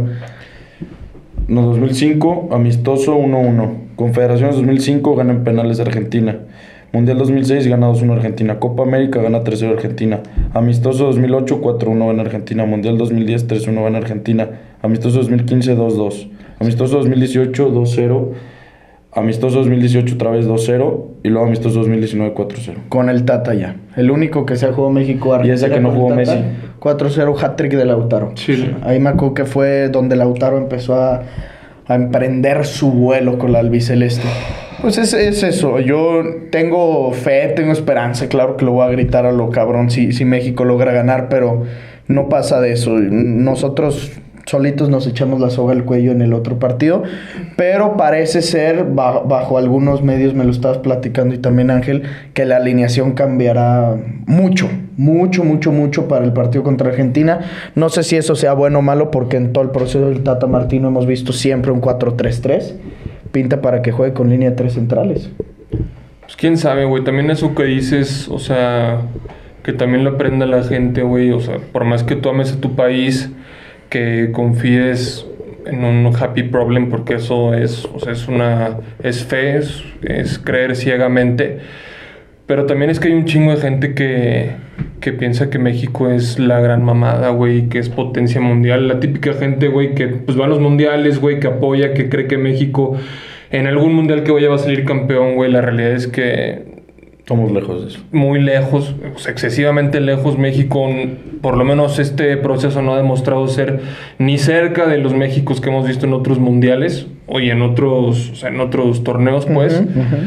No, dos mil cinco, amistoso uno uno. Confederaciones dos mil cinco, gana en penales Argentina. Mundial dos mil seis, gana dos uno Argentina. Copa América, gana tres cero Argentina. Amistoso dos mil ocho, cuatro uno gana Argentina. Mundial dos mil diez, tres uno gana Argentina. Amistoso dos mil quince, dos dos. Amistoso dos mil dieciocho, dos cero. Amistoso dos mil dieciocho otra vez dos cero. Y luego amistoso dos mil diecinueve, cuatro cero. Con el Tata ya. El único que se ha jugado México. Y ese que no con el jugó Tata, Messi. cuatro cero, hat-trick de Lautaro. Sí. Ahí me acuerdo que fue donde Lautaro empezó a, a emprender su vuelo con la albiceleste. Pues es, es eso. Yo tengo fe, tengo esperanza. Claro que lo voy a gritar a lo cabrón si, si México logra ganar, pero no pasa de eso. Nosotros solitos nos echamos la soga al cuello en el otro partido, pero parece ser, bajo, bajo algunos medios me lo estabas platicando y también Ángel, que la alineación cambiará mucho, mucho, mucho, mucho para el partido contra Argentina. No sé si eso sea bueno o malo, porque en todo el proceso del Tata Martino hemos visto siempre un cuatro tres tres. Pinta para que juegue con línea de tres centrales. Pues quién sabe, güey. También eso que dices, o sea, que también lo aprenda la gente, güey. O sea, por más que tú ames a tu país, que confíes en un happy problem, porque eso es, o sea, es una, es fe, es, es creer ciegamente. Pero también es que hay un chingo de gente que, que piensa que México es la gran mamada, güey, que es potencia mundial. La típica gente, güey, que pues va a los mundiales, güey, que apoya, que cree que México en algún mundial que vaya va a salir campeón, güey. La realidad es que Estamos lejos de eso. muy lejos, o sea, excesivamente lejos. México, por lo menos este proceso no ha demostrado ser ni cerca de los Méxicos que hemos visto en otros mundiales o y en otros, o sea, en otros torneos, pues. Uh-huh, uh-huh.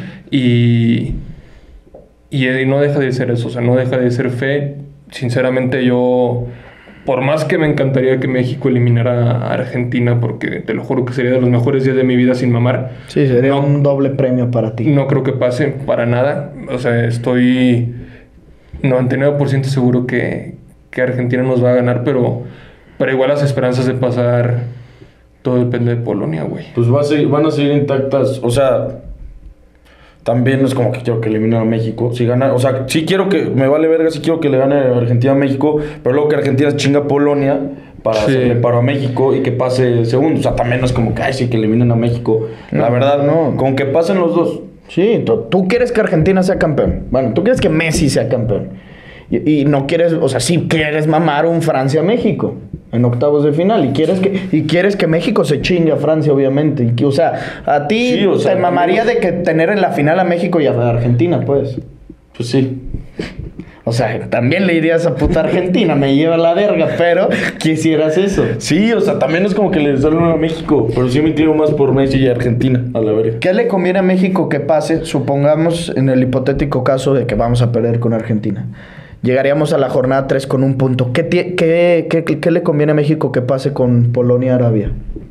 Y, y y no deja de ser eso, o sea, no deja de ser fe. Sinceramente yo, por más que me encantaría que México eliminara a Argentina, porque te lo juro que sería de los mejores días de mi vida sin mamar. Sí, sería no, un doble premio para ti. No creo que pase para nada. O sea, estoy noventa y nueve por ciento seguro que, que Argentina nos va a ganar, pero, pero igual las esperanzas de pasar, todo depende de Polonia, güey. Pues va a seguir, van a seguir intactas, o sea, también no es como que quiero que eliminen a México. Si gana, o sea, sí quiero que, me vale verga, sí quiero que le gane Argentina a México, pero luego que Argentina chinga a Polonia para Sí. hacerle paro a México y que pase segundo. O sea, también no es como que, ay, sí, que eliminen a México. La No, verdad, no. con que pasen los dos. Sí, tú, tú quieres que Argentina sea campeón. Bueno, tú quieres que Messi sea campeón. Y, y no quieres, o sea, sí quieres mamar un Francia-México en octavos de final. Y quieres que y quieres que México se chingue a Francia, obviamente. Y que, o sea, a ti Sí, o sea, te mamaría de que tener en la final a México y a Argentina, pues. Pues sí. O sea, también le irías a puta Argentina, me lleva la verga, pero quisieras eso. Sí, o sea, también es como que le salen a México, pero sí me tiro más por Messi y Argentina, a la verga. ¿Qué le conviene a México que pase? Supongamos en el hipotético caso de que vamos a perder con Argentina. Llegaríamos a la jornada tres con un punto. ¿Qué, tie- qué, qué, qué le conviene a México que pase con Polonia-Arabia?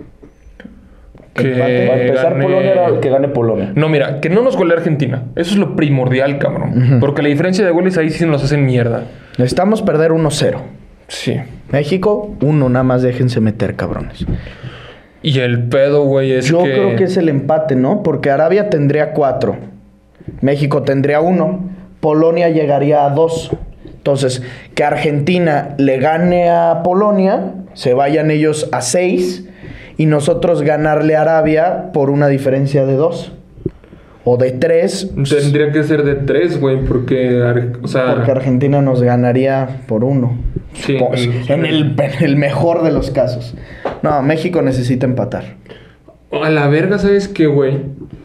Que Empate. Para empezar, gane- Polonia era que gane Polonia. No, mira, que no nos golee Argentina. Eso es lo primordial, cabrón. Ujú. Porque la diferencia de goles ahí sí nos hacen mierda. Necesitamos perder uno cero. Sí. México, uno, nada más déjense meter, cabrones. Y el pedo, güey, es Yo que... creo que es el empate, ¿no? Porque Arabia tendría cuatro. México tendría uno. Polonia llegaría a dos. Entonces, que Argentina le gane a Polonia, se vayan ellos a seis, y nosotros ganarle a Arabia por una diferencia de dos. O de tres. Tendría que ser de tres, güey, porque... Ar- O sea... Porque Argentina nos ganaría por uno. Sí, Po- el- en, el, en el mejor de los casos. No, México necesita empatar. A la verga, ¿sabes qué, güey?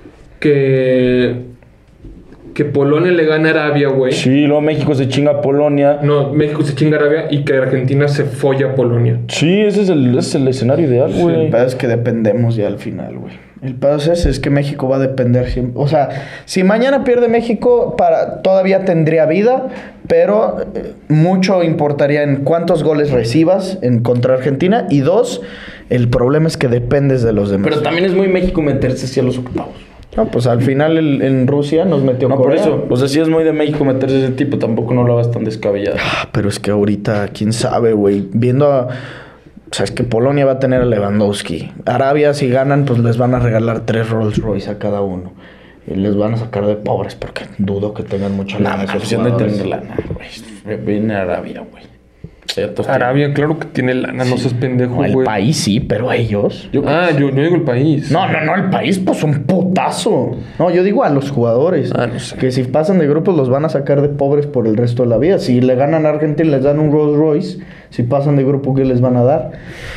Que... Que Polonia le gane a Arabia, güey. Sí, luego México se chinga a Polonia. No, México se chinga a Arabia y que Argentina se folla a Polonia. Sí, ese es el, ese es el escenario ideal, El güey. pedo es que dependemos ya al final, güey. El pedo es ese, es que México va a depender siempre. O sea, si mañana pierde México, para, todavía tendría vida, pero eh, mucho importaría en cuántos goles recibas en contra Argentina. Y dos, el problema es que dependes de los demás. Pero también es muy México meterse hacia los octavos. No, pues al final el- en Rusia nos metió No, por Corea. eso. O sea, sí es muy de México meterse ese tipo. Tampoco no lo hagas tan descabellado. Ah, pero es que ahorita, quién sabe, güey. Viendo a... O sea, es que Polonia va a tener a Lewandowski. Arabia, si ganan, pues les van a regalar tres Rolls Royce a cada uno. Y les van a sacar de pobres porque dudo que tengan mucha lana. La opción de tener lana, güey. Viene Arabia, güey. Arabia, claro que tiene lana, no seas pendejo, güey. No, el país sí, pero ellos. Yo, ah, yo no digo el país. No, no, no, el país, pues un putazo. No, yo digo a los jugadores. Ah, no sé. Que si pasan de grupos los van a sacar de pobres por el resto de la vida. Si le ganan a Argentina, les dan un Rolls Royce. Si pasan de grupo, ¿qué les van a dar?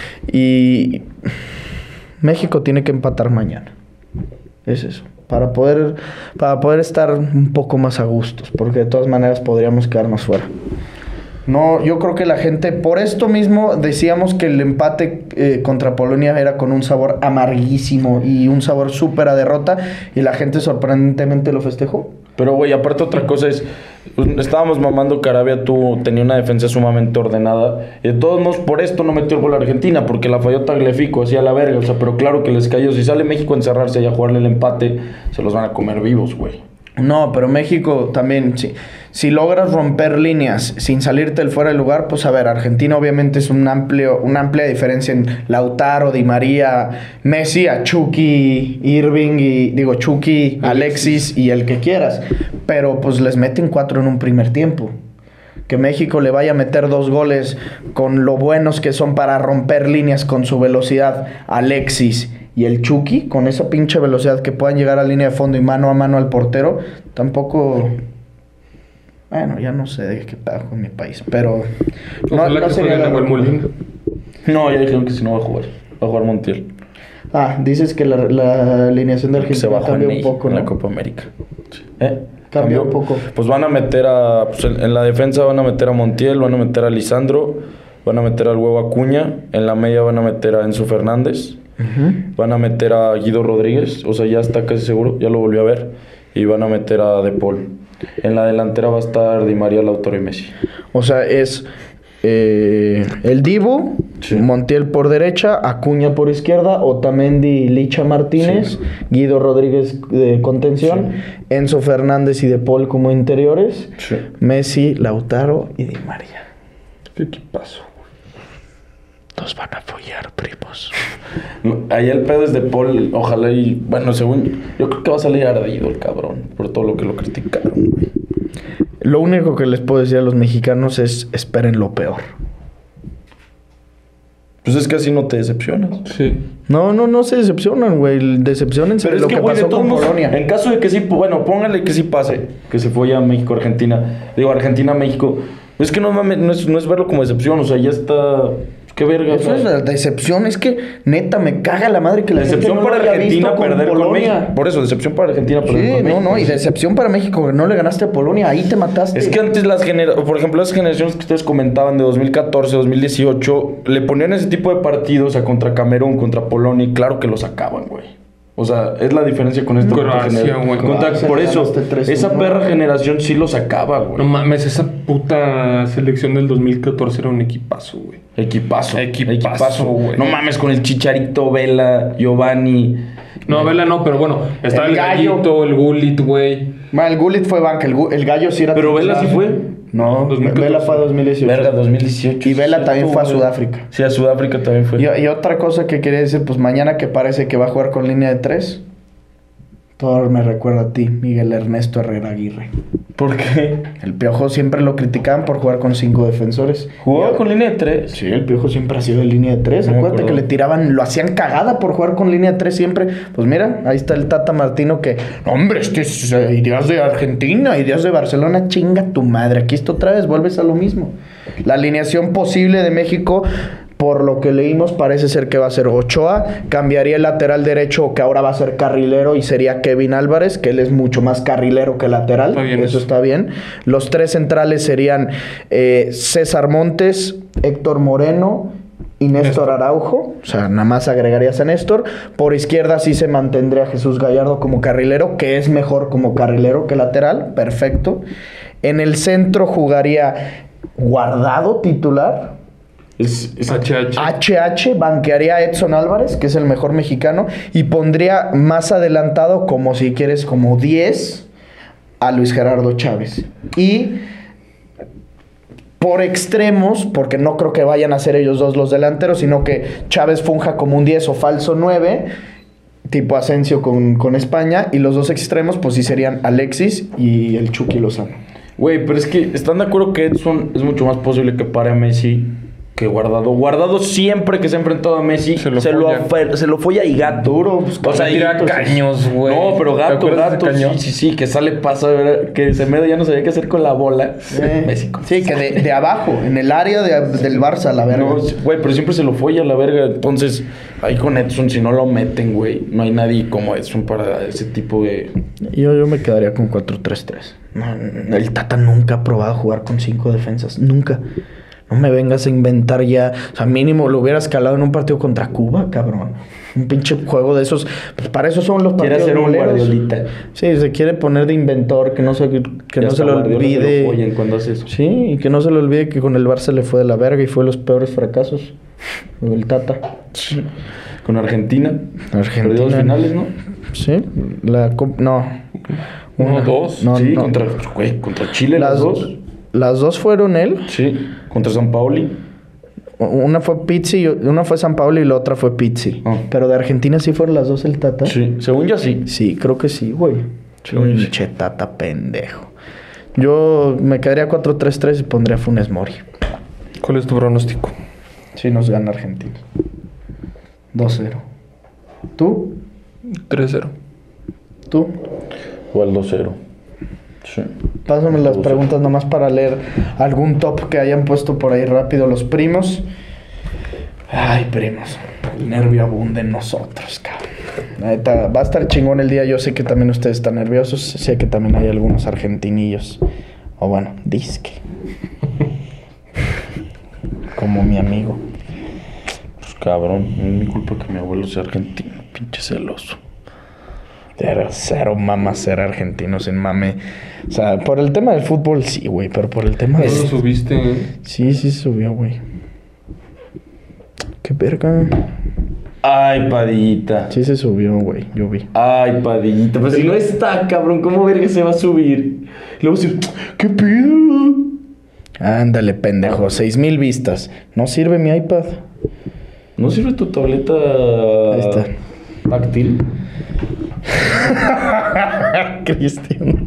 Y México tiene que empatar mañana. Es eso. Para poder, para poder estar un poco más a gustos. Porque de todas maneras podríamos quedarnos fuera. No, yo creo que la gente, por esto mismo, decíamos que el empate eh, contra Polonia era con un sabor amarguísimo y un sabor súper a derrota, y la gente sorprendentemente lo festejó. Pero, güey, aparte otra cosa es, estábamos mamando que Arabia tuvo, tenía una defensa sumamente ordenada, y de todos modos, por esto no metió el gol a Argentina, porque la falló Tagliafico, hacía la verga, o sea, pero claro que les cayó. Si sale México a encerrarse y a jugarle el empate, se los van a comer vivos, güey. No, pero México también, sí. Si logras romper líneas sin salirte del fuera de lugar, pues a ver, Argentina obviamente es un amplio, una amplia diferencia en Lautaro, Di María, Messi, a Chucky, Irving, y digo Chucky, Alexis y el que quieras. Pero pues les meten cuatro en un primer tiempo. Que México le vaya a meter dos goles con lo buenos que son para romper líneas con su velocidad, Alexis y el Chucky, con esa pinche velocidad que puedan llegar a línea de fondo y mano a mano al portero, tampoco... Bueno, ya no sé de qué pedo con mi país, pero... No, no que sería la Molina. No, ya dijeron que si no va a jugar. Va a jugar Montiel. Ah, dices que la, la alineación de Argentina se bajó cambió en un poco, en ¿no? la Copa América. ¿Eh? Cambió un poco. Pues van a meter a... Pues en, en la defensa van a meter a Montiel, van a meter a Lisandro, van a meter al Huevo Acuña, en la media van a meter a Enzo Fernández, uh-huh. Van a meter a Guido Rodríguez, o sea, ya está casi seguro, ya lo volvió a ver, y van a meter a De Paul. En la delantera va a estar Di María, Lautaro y Messi. O sea, es eh, el Dibu, sí. Montiel por derecha, Acuña por izquierda, Otamendi, Licha Martínez, sí. Guido Rodríguez de contención, sí. Enzo Fernández y De Paul como interiores, sí. Messi, Lautaro y Di María. ¿Qué equipazo? Nos van a follar, primos. Ahí el pedo es De Paul, ojalá y... Bueno, según... Yo creo que va a salir ardido el cabrón por todo lo que lo criticaron, güey. Lo único que les puedo decir a los mexicanos es esperen lo peor. Pues es que así no te decepcionas. Sí. No, no, no se decepcionan, güey. Decepcionense de lo que, que wey, pasó con Polonia. En caso de que sí... Bueno, póngale que sí pase. Que se fue ya México-Argentina. Digo, Argentina-México. Es que no, mames, no, es, no es verlo como decepción. O sea, ya está... Qué verga. Eso es la decepción. Es que, neta, me caga la madre que la decepción gente no para lo Argentina con perder Polonia. Con México. Por eso, decepción para Argentina perder sí, con no, México. no, y decepción para México que no le ganaste a Polonia. Ahí te mataste. Es que antes las generaciones, por ejemplo, las generaciones que ustedes comentaban de dos mil catorce, dos mil dieciocho, le ponían ese tipo de partidos a contra Camerún, contra Polonia, y claro que lo sacaban, güey. O sea, es la diferencia con esta Croacia, güey. Por eso, esa perra generación sí lo sacaba, güey. No mames, esa puta selección del dos mil catorce era un equipazo, güey. Equipazo. Equipazo, güey. No mames, con el Chicharito, Vela, Giovanni. No, Vela no, pero bueno, estaba el, el Gallito, el Gullit, güey. El Gullit fue banca, el, el Gallo sí era... Pero Vela sí fue. No, Vela fue a dos mil dieciocho. Verga, dos mil dieciocho. Y Vela también fue a Sudáfrica. Sí, a Sudáfrica también fue. Y, y otra cosa que quería decir, pues mañana que parece que va a jugar con línea de tres. Todo me recuerda a ti, Miguel Ernesto Herrera Aguirre. ¿Por qué? El Piojo siempre lo criticaban por jugar con cinco defensores. ¿Jugaba con línea de tres? Sí, el Piojo siempre ha sido de línea de tres. No Acuérdate que le tiraban, lo hacían cagada por jugar con línea de tres siempre. Pues mira, ahí está el Tata Martino que... Hombre, este es uh, ideas de Argentina, ideas de Barcelona. Chinga tu madre, aquí está otra vez, vuelves a lo mismo. La alineación posible de México... Por lo que leímos, parece ser que va a ser Ochoa. Cambiaría el lateral derecho, que ahora va a ser carrilero, y sería Kevin Álvarez, que él es mucho más carrilero que lateral. Está bien eso, eso está bien. Los tres centrales serían eh, César Montes, Héctor Moreno y Néstor, Néstor Araujo. O sea, nada más agregarías a Néstor. Por izquierda sí se mantendría Jesús Gallardo como carrilero, que es mejor como carrilero que lateral. Perfecto. En el centro jugaría Guardado titular. Es, es H H. H H banquearía a Edson Álvarez, que es el mejor mexicano, y pondría más adelantado, como si quieres, como diez, a Luis Gerardo Chávez. Y por extremos, porque no creo que vayan a ser ellos dos los delanteros, sino que Chávez funja como un diez o falso nueve, tipo Asensio con, con España, y los dos extremos, pues sí serían Alexis y el Chucky Lozano. Güey, pero es que ¿están de acuerdo que Edson es mucho más posible que pare a Messi que Guardado? Guardado siempre que se ha enfrentado a Messi Se lo se lo, folla. afer- se lo folla y gato. Duro, pues, o sea, tira y- caños, güey. No, pero ¿Te gato, acuerdas de gato. ese caño? Sí, sí, sí, que sale paso de ver, que Semedo ya no sabía qué hacer con la bola. Eh, Messi con- sí, que de, de abajo, en el área de- del Barça, la verga. No, güey, pero siempre se lo folla a la verga. Entonces, ahí con Edson, si no lo meten, güey, no hay nadie como Edson para ese tipo de... Yo, yo me quedaría con cuatro tres tres. No, el Tata nunca ha probado jugar con cinco defensas. Nunca. No me vengas a inventar ya. O sea, mínimo lo hubiera escalado en un partido contra Cuba, cabrón. Un pinche juego de esos. Pues para eso son los Quiere partidos hacer un moleros. Guardiolita. Sí, se quiere poner de inventor, que no se, que Ya no hasta se le Guardiola se lo olvide. follan cuando hace eso. Sí, y que no se le olvide que con el Barça le fue de la verga y fue los peores fracasos. El Tata. Con Argentina. Argentina. Perdió dos finales, ¿no? Sí, la cop- no. Uno, dos. No, sí, no. contra, güey, contra Chile las, las dos. Las dos fueron él. Sí, contra San Paoli. Una fue Pizzi, y una fue San Pablo y la otra fue Pizzi. Ah. Pero de Argentina sí fueron las dos el Tata. Sí, según yo sí. Sí, creo que sí, güey. Según yo sí. Che, Tata pendejo. Yo me quedaría cuatro tres tres y pondría Funes Mori. ¿Cuál es tu pronóstico? Sí nos gana Argentina. dos cero. ¿Tú? tres cero. ¿Tú? Igual dos cero. Sí. Pásame las dos cero. preguntas nomás para leer algún top que hayan puesto por ahí rápido los primos. Ay, primos. El nervio abunda en nosotros, cabrón. La neta, va a estar chingón el día. Yo sé que también ustedes están nerviosos. Sé que también hay algunos argentinillos. O bueno, disque. Como mi amigo. Pues cabrón, no es mi culpa que mi abuelo sea argentino. Pinche celoso. Cero, cero mama ser argentino sin mame. O sea, por el tema del fútbol sí, güey. Pero por el tema ¿No de... lo subiste? Sí, sí subió, güey. Qué verga. Ay, Padillita. Sí se subió, güey. Yo vi. Ay, Padillita. Pero si no está, cabrón, ¿cómo verga se va a subir? Y luego decir, ¿qué pedo? Ándale, pendejo. Seis mil vistas. No sirve mi iPad. ¿No sirve tu tableta Ahí está. táctil? Cristian.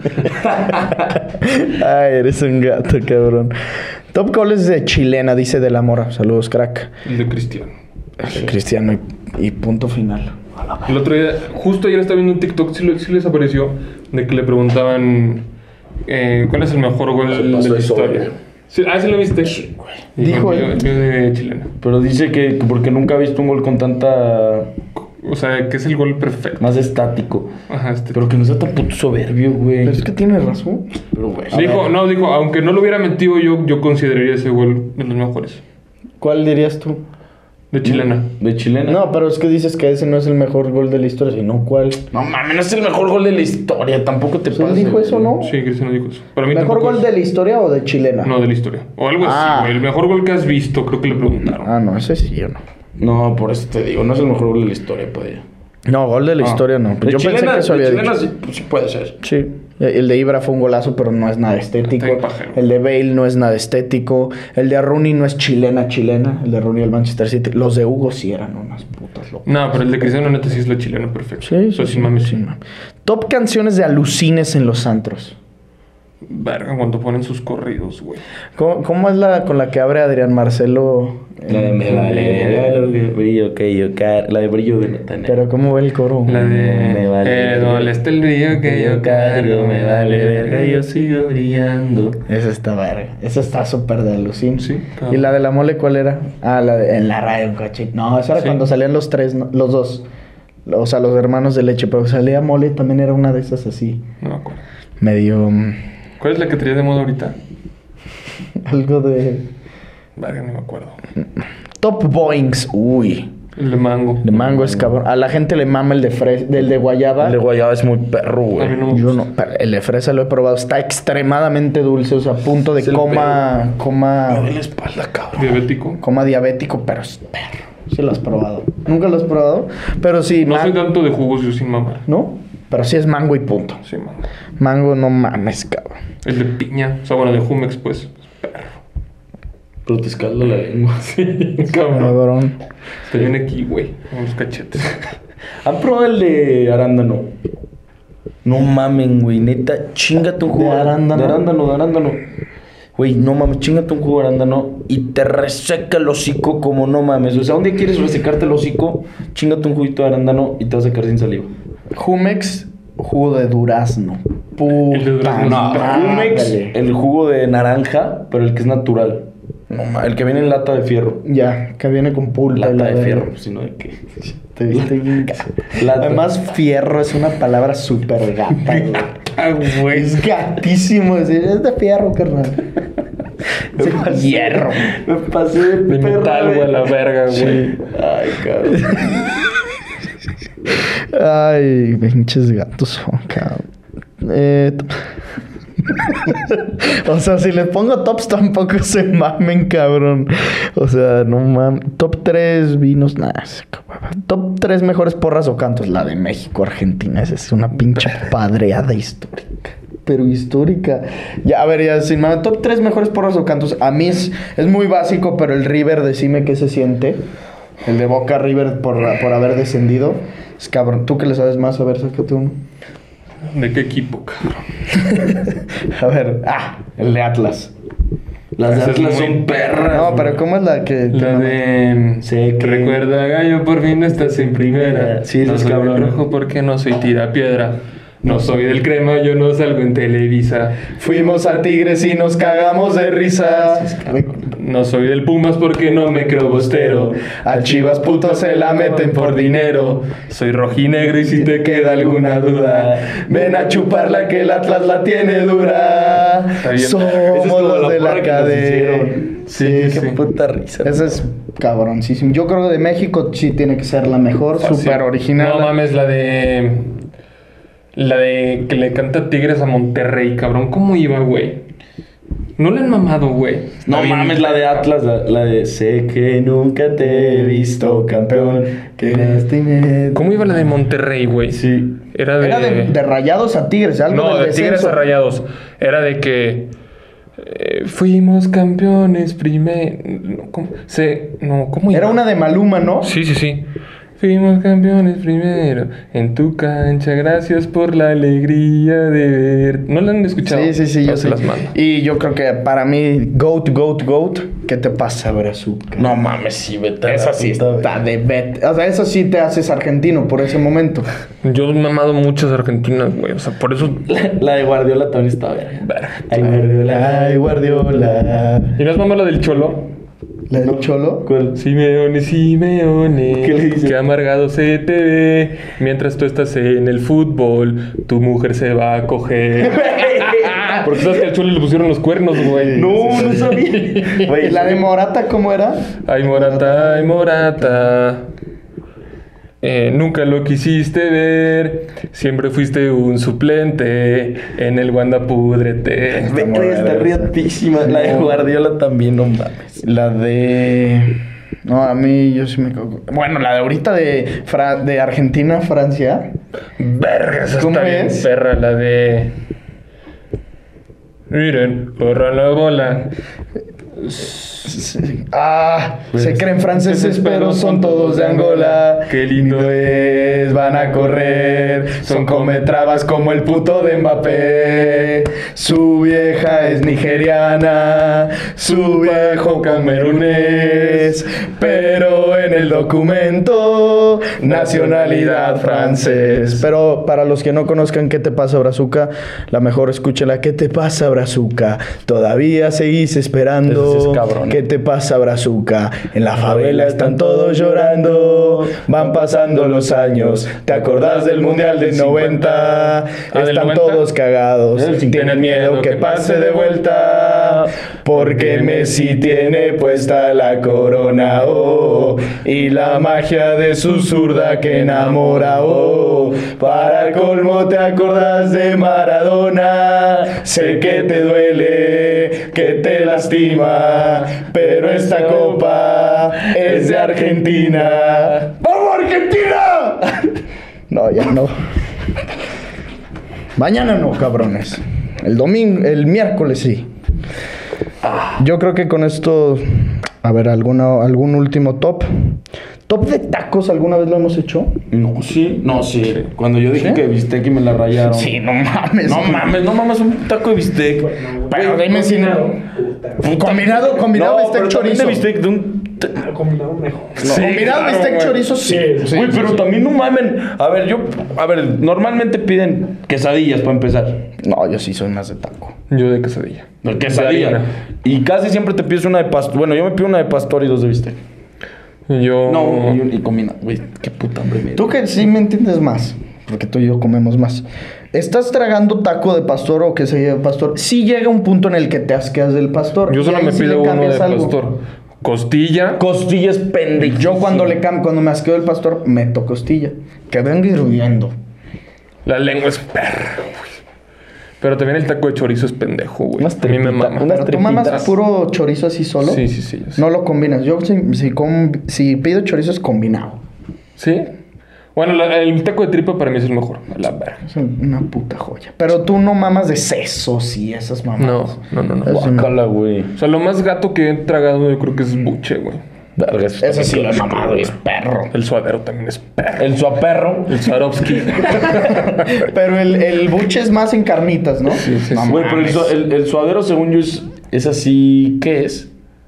Ay, eres un gato, cabrón. Top goles de chilena, dice De la Mora. Saludos, crack. El de Cristiano. El Cristiano y, y punto final. El otro día, justo ayer estaba viendo un TikTok, sí, le- sí les apareció, de que le preguntaban eh, ¿cuál es el mejor gol Se de pasó la de historia? sobrio. Sí, ah, ¿sí lo viste? Dijo el mío, él. el mío de chilena. Pero dice que que porque nunca ha visto un gol con tanta... O sea, que es el gol perfecto. Más estático. Ajá, este. Pero que no sea tan puto soberbio, güey. Pero es que tiene razón. Pero, güey. Dijo, no, dijo, aunque no lo hubiera metido yo, yo consideraría ese gol de los mejores. ¿Cuál dirías tú? De chilena. De chilena. No, pero es que dices que ese no es el mejor gol de la historia, sino cuál. No mames, no es el mejor gol de la historia. Tampoco te Pues él pases. dijo eso, ¿no? Sí, Cristiano dijo eso. Para mí ¿Mejor tampoco gol es- de la historia o de chilena? No, de la historia. O algo Ah. así, güey. El mejor gol que has visto, creo que le preguntaron. Ah, no, ese sí yo no. No, por eso te digo, no es el mejor gol de la historia, Padilla. No, gol de la historia no. De Yo pensé chilena- que eso de había chilena dicho. sí, pues sí puede ser. Sí. El de Ibra fue un golazo, pero no es nada estético. Está bien pajero. El de Bale no es nada estético. El de Rooney no es chilena, chilena. El de Rooney del Manchester City. Los de Hugo sí eran unas putas locas. No, pero el de Cristiano neta sí es la chilena perfecta. Sí, Eso sí, sin mames, sí, sí. mami. Top canciones de alucines en los antros. Verga, cuando ponen sus corridos, güey. ¿Cómo, cómo es la con la que abre Adrián Marcelo? La de me vale, lo que brillo que yo car... La de brillo de Natanael. Pero ¿cómo va el coro? La de... Me vale Eh, ¿dónde está el brillo que yo cargo? me vale verga, yo sigo brillando. Esa está verga. Esa está súper de alucin. Sí, claro. ¿Y la de la mole cuál era? Ah, la de en la radio, un coche. No, esa era Sí. cuando salían los tres, ¿no? Los dos. O sea, los hermanos de leche. Pero salía mole, también era una de esas así. No me acuerdo. Medio... mm, ¿Cuál es la que traía de moda ahorita? algo de... Verga, no me acuerdo. Top Boings. Uy. El de mango. De mango es cabrón. A la gente le mama el de fresa, del de guayaba. El de guayaba es muy perro, A güey. mí no me Yo gusta. no, pero el de fresa lo he probado. Está extremadamente dulce, o sea, a punto de Es el coma, Me coma, duele la espalda, cabrón. Diabético. coma diabético, pero es perro. Sí lo has probado. ¿Nunca lo has probado? Pero sí, No ma- soy tanto de jugos, yo sin mamar. ¿no? Pero sí es mango y punto. Sí, mango. Mango no mames, cabrón. El de piña. O sea, bueno, de Jumex, pues. Perro. Pero te escalda la lengua. Sí, cabrón. Cabrón. Te viene aquí, güey. Con los cachetes. ¿Han probado el de arándano? No mamen, güey. Neta, chingate un jugo ¿De arándano? De arándano, de arándano. Güey, no mames, chingate un jugo de arándano y te reseca el hocico como no mames. O sea, un día quieres resecarte el hocico, chingate un juguito de arándano y te vas a quedar sin saliva. Jumex, jugo de durazno. Puta El de durazno. No, madre. Jumex, el jugo de naranja, pero el que es natural. No mames, el que viene en lata de fierro. Ya, que viene con pulpa. y la Lata de verga. fierro, sino de que... Te viste bien ga- Lata. Además, fierro es una palabra súper gata, güey. Ah, güey. Es gatísimo decir, es de fierro, carnal. Es de hierro. Me pasé de, De perra, metal, güey, a la verga, güey. Sí. Ay, cabrón. Ay, pinches gatos son, cabrón. Eh, t- o sea, si les pongo tops tampoco se mamen, cabrón. O sea, no mames. Top tres vinos, nada. Top tres mejores porras o cantos. La de México, Argentina. Esa es una pinche padreada histórica. Pero histórica. Ya, a ver, ya, sin más. Top tres mejores porras o cantos. A mí es, es muy básico, pero el River, decime qué se siente. El de Boca River por, por haber descendido. Es cabrón. ¿Tú que le sabes más? A ver, sácate uno. ¿De qué equipo, cabrón? A ver. Ah, el de Atlas. Las de Esa es Atlas muy- son perras. No, pero ¿cómo es la que...? La de... Sé que- Recuerda, gallo, por fin no estás en primera. Sí, no es soy cabrón. del rojo porque no soy tirapiedra. No soy del crema, yo no salgo en Televisa. Fuimos a Tigres y nos cagamos de risa. No soy del Pumas porque no me creo bostero. A Chivas putos se la meten por dinero. Soy rojinegro y si te queda alguna duda, Ven a chuparla que el Atlas la tiene dura. Está bien. Somos Esa es como los la de la porra que nos cadena. hicieron. Sí, Qué sí. puta risa. Ese es cabroncísimo. Yo creo que de México sí tiene que ser la mejor, Fácil. súper original. No mames, la de... La de que le canta Tigres a Monterrey, cabrón. ¿Cómo iba, güey? No le han mamado, güey. No Está bien. mames, la de Atlas, la, la de sé que nunca te he visto campeón. Que lástima. ¿Cómo iba la de Monterrey, güey? Sí. Era de... Era de, de Rayados a Tigres, algo No, del de Tigres descenso. a Rayados. Era de que... eh, fuimos campeones primero... No, ¿cómo? Se... no, ¿cómo iba? Era una de Maluma, ¿no? Sí, sí, sí. Fuimos campeones primero en tu cancha, gracias por la alegría de ver. ¿No la han escuchado? Sí, sí, sí, yo Ahora se sé. las mando. Y yo creo que para mí, GOAT, GOAT, GOAT, ¿qué te pasa, Brazuca? No mames, sí, vete. a la Esa sí puta, está de bet. O sea, eso sí te haces argentino por ese momento. Yo me he amado muchas argentinas, güey. O sea, por eso... La, la de Guardiola también está verga. Verga. Ay, Guardiola, ay, Guardiola. ¿Y no es mamá la del Cholo? ¿La del Cholo? ¿Cuál? Simeone, Simeone. ¿Qué le dice? Qué amargado se te ve. Mientras tú estás en el fútbol, tu mujer se va a coger. Porque sabes que al Cholo le pusieron los cuernos, güey. No, no sabía. ¿Y Güey, la de Morata cómo era? Ay, Morata, ay, Morata. Eh, nunca lo quisiste ver. Siempre fuiste un suplente en el Wanda Pudrete. Ve, güey, está riatísima. La de Guardiola también, no mames. La de... No, a mí yo sí me cago. Bueno, la de ahorita de, Fra- de Argentina, Francia. Verga, esa ¿Cómo está bien es? perra, la de... Miren, corran la bola. Ah, Pues, se creen franceses, pero son todos de Angola. Qué lindo es, van a correr. Son cometrabas como el puto de Mbappé. Su vieja es nigeriana, su viejo camerunés. Pero en el documento, nacionalidad francés. Pero para los que no conozcan ¿Qué te pasa, Brazuca? La mejor escúchela. ¿Qué te pasa, Brazuca? Todavía seguís esperando. Ese es cabrón. ¿Qué te pasa, Brazuca? En la favela están todos llorando. Van pasando los años. ¿Te acordás del Mundial del noventa? Ah, ¿del Están noventa? todos cagados. Del cincuenta. Tienen miedo que pase de vuelta. Porque Messi tiene puesta la corona. Oh, y la magia de su zurda que enamora. Oh, para colmo te acordás de Maradona. Sé que te duele, que te lastima, pero esta copa es de Argentina. ¡Vamos, Argentina! No, ya no. Mañana no, cabrones. El domingo, el miércoles sí. Yo creo que con esto... A ver, ¿alguna, algún último top? ¿Top de tacos alguna vez lo hemos hecho? No, sí. No, sí. Sí. Cuando yo dije ¿Sí? que bistec y me la rayaron. Sí, no mames. No mames, no mames, un taco de bistec. Pero dime si no... Combinado, combinado No, bistec pero también chorizo. de bistec de un... Combinado mejor. Sí, combinado claro, bistec güey. chorizo, sí. Sí, Güey, pero también no mamen. A ver, yo... A ver, normalmente piden quesadillas para empezar. No, yo sí soy más de taco. Yo de quesadilla. No, De quesadilla. harina. Y casi siempre te pides una de pastor. Bueno, yo me pido una de pastor y dos de bistec. Yo... No, y, y combina. Güey, qué puta hambre me dio. Tú que sí me entiendes más, porque tú y yo comemos más. ¿Estás tragando taco de pastor o quesadilla de pastor? Sí llega un punto en el que te asqueas del pastor. Yo y solo ahí me sí pido le uno de cambias algo. pastor. Costilla. Costillas pendejo. Yo cuando le cam cuando me asqueo del pastor, meto costilla. Que venga hirviendo. La lengua es perra, güey. Pero también el taco de chorizo es pendejo, güey. Unas A mí me tripitas, mama. unas Pero tú mamas tripitas. puro chorizo así solo. Sí, sí, sí. yo sé. No lo combinas. Yo si, si, com- si pido chorizo es combinado. ¿Sí? Bueno, la- el taco de tripa para mí es el mejor. La verga. Es una puta joya. Pero tú no mamas de sesos y esas mamadas. No, no, no, no. Eso no. Guácala, güey. O sea, lo más gato que he tragado yo creo que es buche, güey. Verga, eso Ese sí lo he está mamado y es perro. El suadero también es perro. El suaperro. El Swarovski. Pero el, el buche es más en carnitas, ¿no? Sí, sí, No sí. Güey, pero el, mames. su- el, el suadero, según yo, es, es así. ¿Qué es?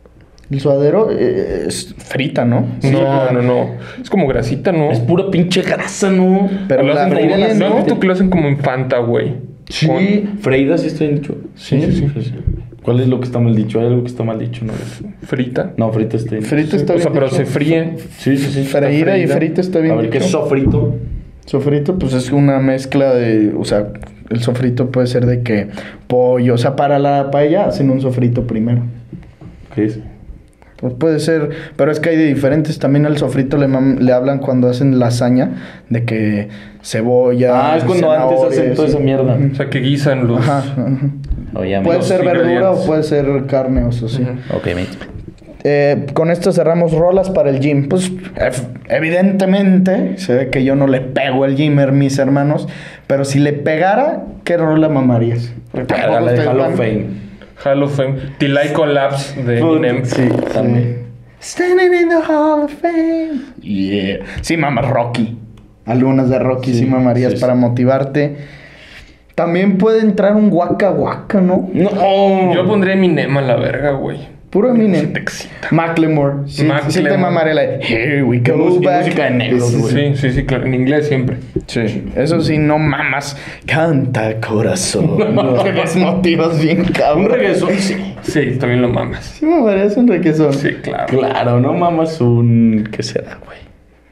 El suadero eh, es frita, ¿no? No, no, no. Es como grasita, ¿no? Es pura pinche grasa, ¿no? Pero lo la hacen como, fríen, ¿no has ¿no? visto que lo hacen como en Fanta, güey? Sí. Con Freída, sí está bien dicho. Sí, sí, sí. ¿Cuál es lo que está mal dicho? ¿Hay algo que está mal dicho? No, frita. no frita está bien. Frita está O bien sea, pero dicho. se fríe. Sí, sí, sí. está Freída y frita está bien A ver, ¿qué es dicho. sofrito? Sofrito, pues es una mezcla de... O sea, el sofrito puede ser de que pollo... O sea, para la paella hacen un sofrito primero. ¿Qué es? Pues puede ser... Pero es que hay de diferentes. También al sofrito le, mam- le hablan cuando hacen lasaña. De que cebolla... Ah, es cuando antes zanahoria, hacen toda sí. esa mierda. O sea, que guisan los... Ajá, ajá. Oye, Puede los ser verdura ingredientes. o puede ser carne o eso sí. Ujú. Ok, mate. Eh, con esto cerramos rolas para el gym. Pues ef- evidentemente se ve que yo no le pego al gymmer, mis hermanos. Pero si le pegara, ¿qué rola mamarías? Porque tampoco La de ustedes Hall of van- Fame. Hall of Fame. Till I Collapse de Puta, Eminem. sí, también. Standing in the Hall of Fame. Yeah. Sí, mamá, Rocky. Algunas de Rocky sí, Sí, mamarías sí, sí. para motivarte. También puede entrar un Waka Waka, ¿no? No. Yo pondría Eminem a la verga, güey. Puro Eminem. Te excita. Macklemore. Sí, sí te Macklemore. mamaré la de Here we go Música- back. música de negros, Sí, güey. Sí, sí, sí, claro. En inglés siempre. Sí, eso sí, no mamas. Canta corazón. Te desmotivas bien, Un cabrón. reggaetón, sí. Sí, también lo mamas. Sí, me parece un requesón. Sí, claro. Claro, no mamas un... ¿Qué será, güey?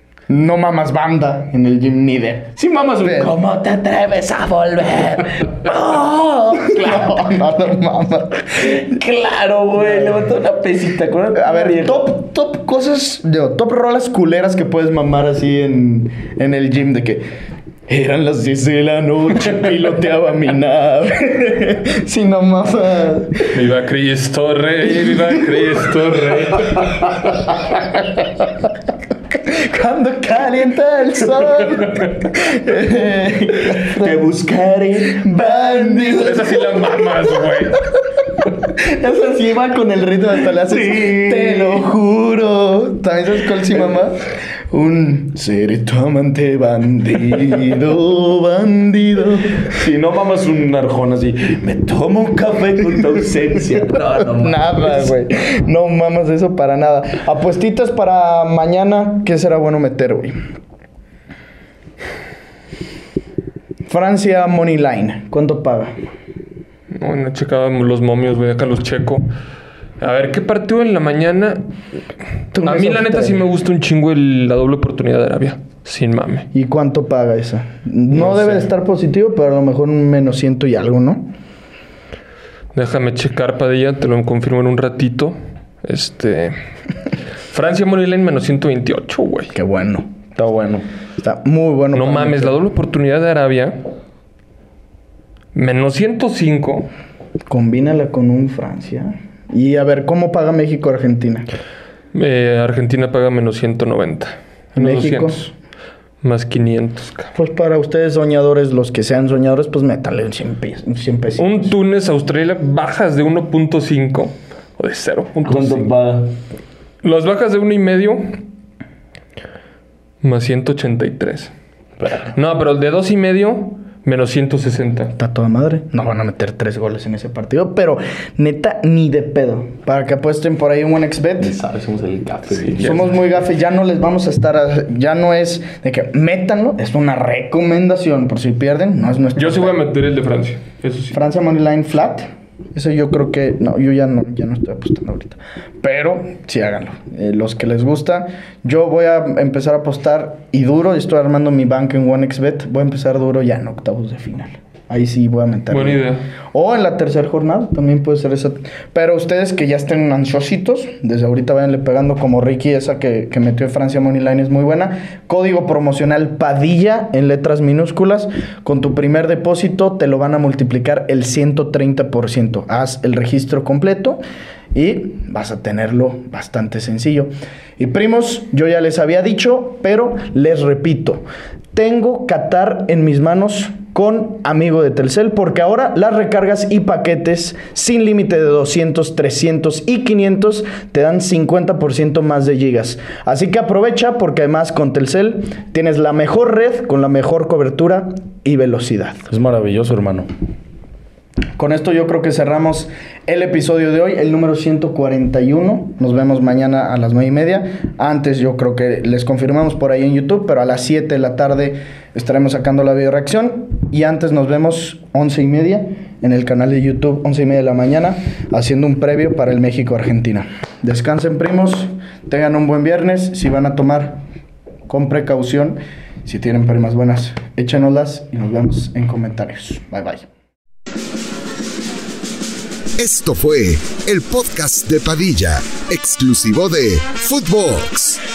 No mamas banda en el gym ni de. Sí mamas un... Pero- ¿Cómo te atreves a volver? ¡Oh! Claro, no, no mamas. Claro, güey. Levanta una pesita. con una A ver, vieja. top, top cosas, digo, top rolas culeras que puedes mamar así en, en el gym de que eran las diez de la noche, piloteaba mi nave. Si no mamas. Viva Cristo Rey, viva Cristo Rey. Cuando calienta el sol, Te buscaré. bandido. Esa sí la mamas, güey. Esa sí va con el ritmo hasta le haces. Sí. Te lo juro. ¿También sabes cuál sí, mamá? Un seré tu amante bandido, bandido. Si no mamas un arjón así, me tomo un café con tu ausencia. No, no mames. Nada, güey. No mamas eso para nada. Apuestitas para mañana, ¿qué será bueno meter, güey? Francia Money Line. ¿Cuánto paga? No, no he checado los momios, güey. Acá los checo. A ver, ¿qué partido en la mañana? Tú A no mí, la sos neta, tres. sí me gusta un chingo el- la doble oportunidad de Arabia. Sin mame. ¿Y cuánto paga esa? No, No debe sé. de estar positivo, pero a lo mejor un menos ciento y algo, ¿no? Déjame checar, Padilla. Te lo confirmo en un ratito. Este... Francia Moneyline menos ciento veintiocho, güey. Qué bueno. Está bueno. Está muy bueno. No para mames, meter. la doble oportunidad de Arabia. Menos ciento cinco. Combínala con un Francia. Y a ver, ¿cómo paga México Argentina? Eh, Argentina paga menos ciento noventa. Menos México. doscientos. Más quinientos, cabrón. Pues para ustedes soñadores, los que sean soñadores, pues métale un cien, pe- un cien pesitos. Un Túnez, Australia, bajas de uno punto cinco. o de cero punto cinco. ¿Cuánto paga? Las bajas de uno y medio más ciento ochenta y tres. No, pero el de dos y medio menos ciento sesenta. Está toda madre. No van a meter tres goles en ese partido, pero neta, ni de pedo. Para que apuesten por ahí un OneXBet. ¿Sabes? Somos el gafe. Sí, somos muy gafe. Ya no les vamos a estar... A, ya no es de que métanlo. Es una recomendación. Por si pierden, no es nuestro... Yo sí voy a meter el de Francia. Eso sí. Francia Moneyline Flat. Eso yo creo que... No, yo ya no, ya no estoy apostando ahorita. Pero sí háganlo. Eh, los que les gusta. Yo voy a empezar a apostar y duro. Estoy armando mi banca en OneXBet. Voy a empezar duro ya en octavos de final. Ahí sí voy a meter. Buena idea. O en la tercera jornada. También puede ser esa. Pero ustedes que ya estén ansiositos. Desde ahorita váyanle pegando como Ricky. Esa que, que metió Francia Moneyline es muy buena. Código promocional Padilla en letras minúsculas. Con tu primer depósito te lo van a multiplicar el ciento treinta por ciento. Haz el registro completo y vas a tenerlo bastante sencillo. Y primos, yo ya les había dicho, pero les repito. Tengo Qatar en mis manos con Amigo de Telcel, porque ahora las recargas y paquetes sin límite de doscientos, trescientos y quinientos te dan cincuenta por ciento más de gigas. Así que aprovecha, porque además con Telcel tienes la mejor red con la mejor cobertura y velocidad. Es maravilloso, hermano. Con esto yo creo que cerramos el episodio de hoy, el número ciento cuarenta y uno. Nos vemos mañana a las nueve y media. Antes yo creo que les confirmamos por ahí en YouTube, pero a las siete de la tarde estaremos sacando la video reacción. Y antes nos vemos once y media en el canal de YouTube, once y media de la mañana, haciendo un previo para el México-Argentina. Descansen, primos. Tengan un buen viernes. Si van a tomar, con precaución. Si tienen primas buenas, échenoslas y nos vemos en comentarios. Bye, bye. Esto fue el podcast de Padilla, exclusivo de Footbox.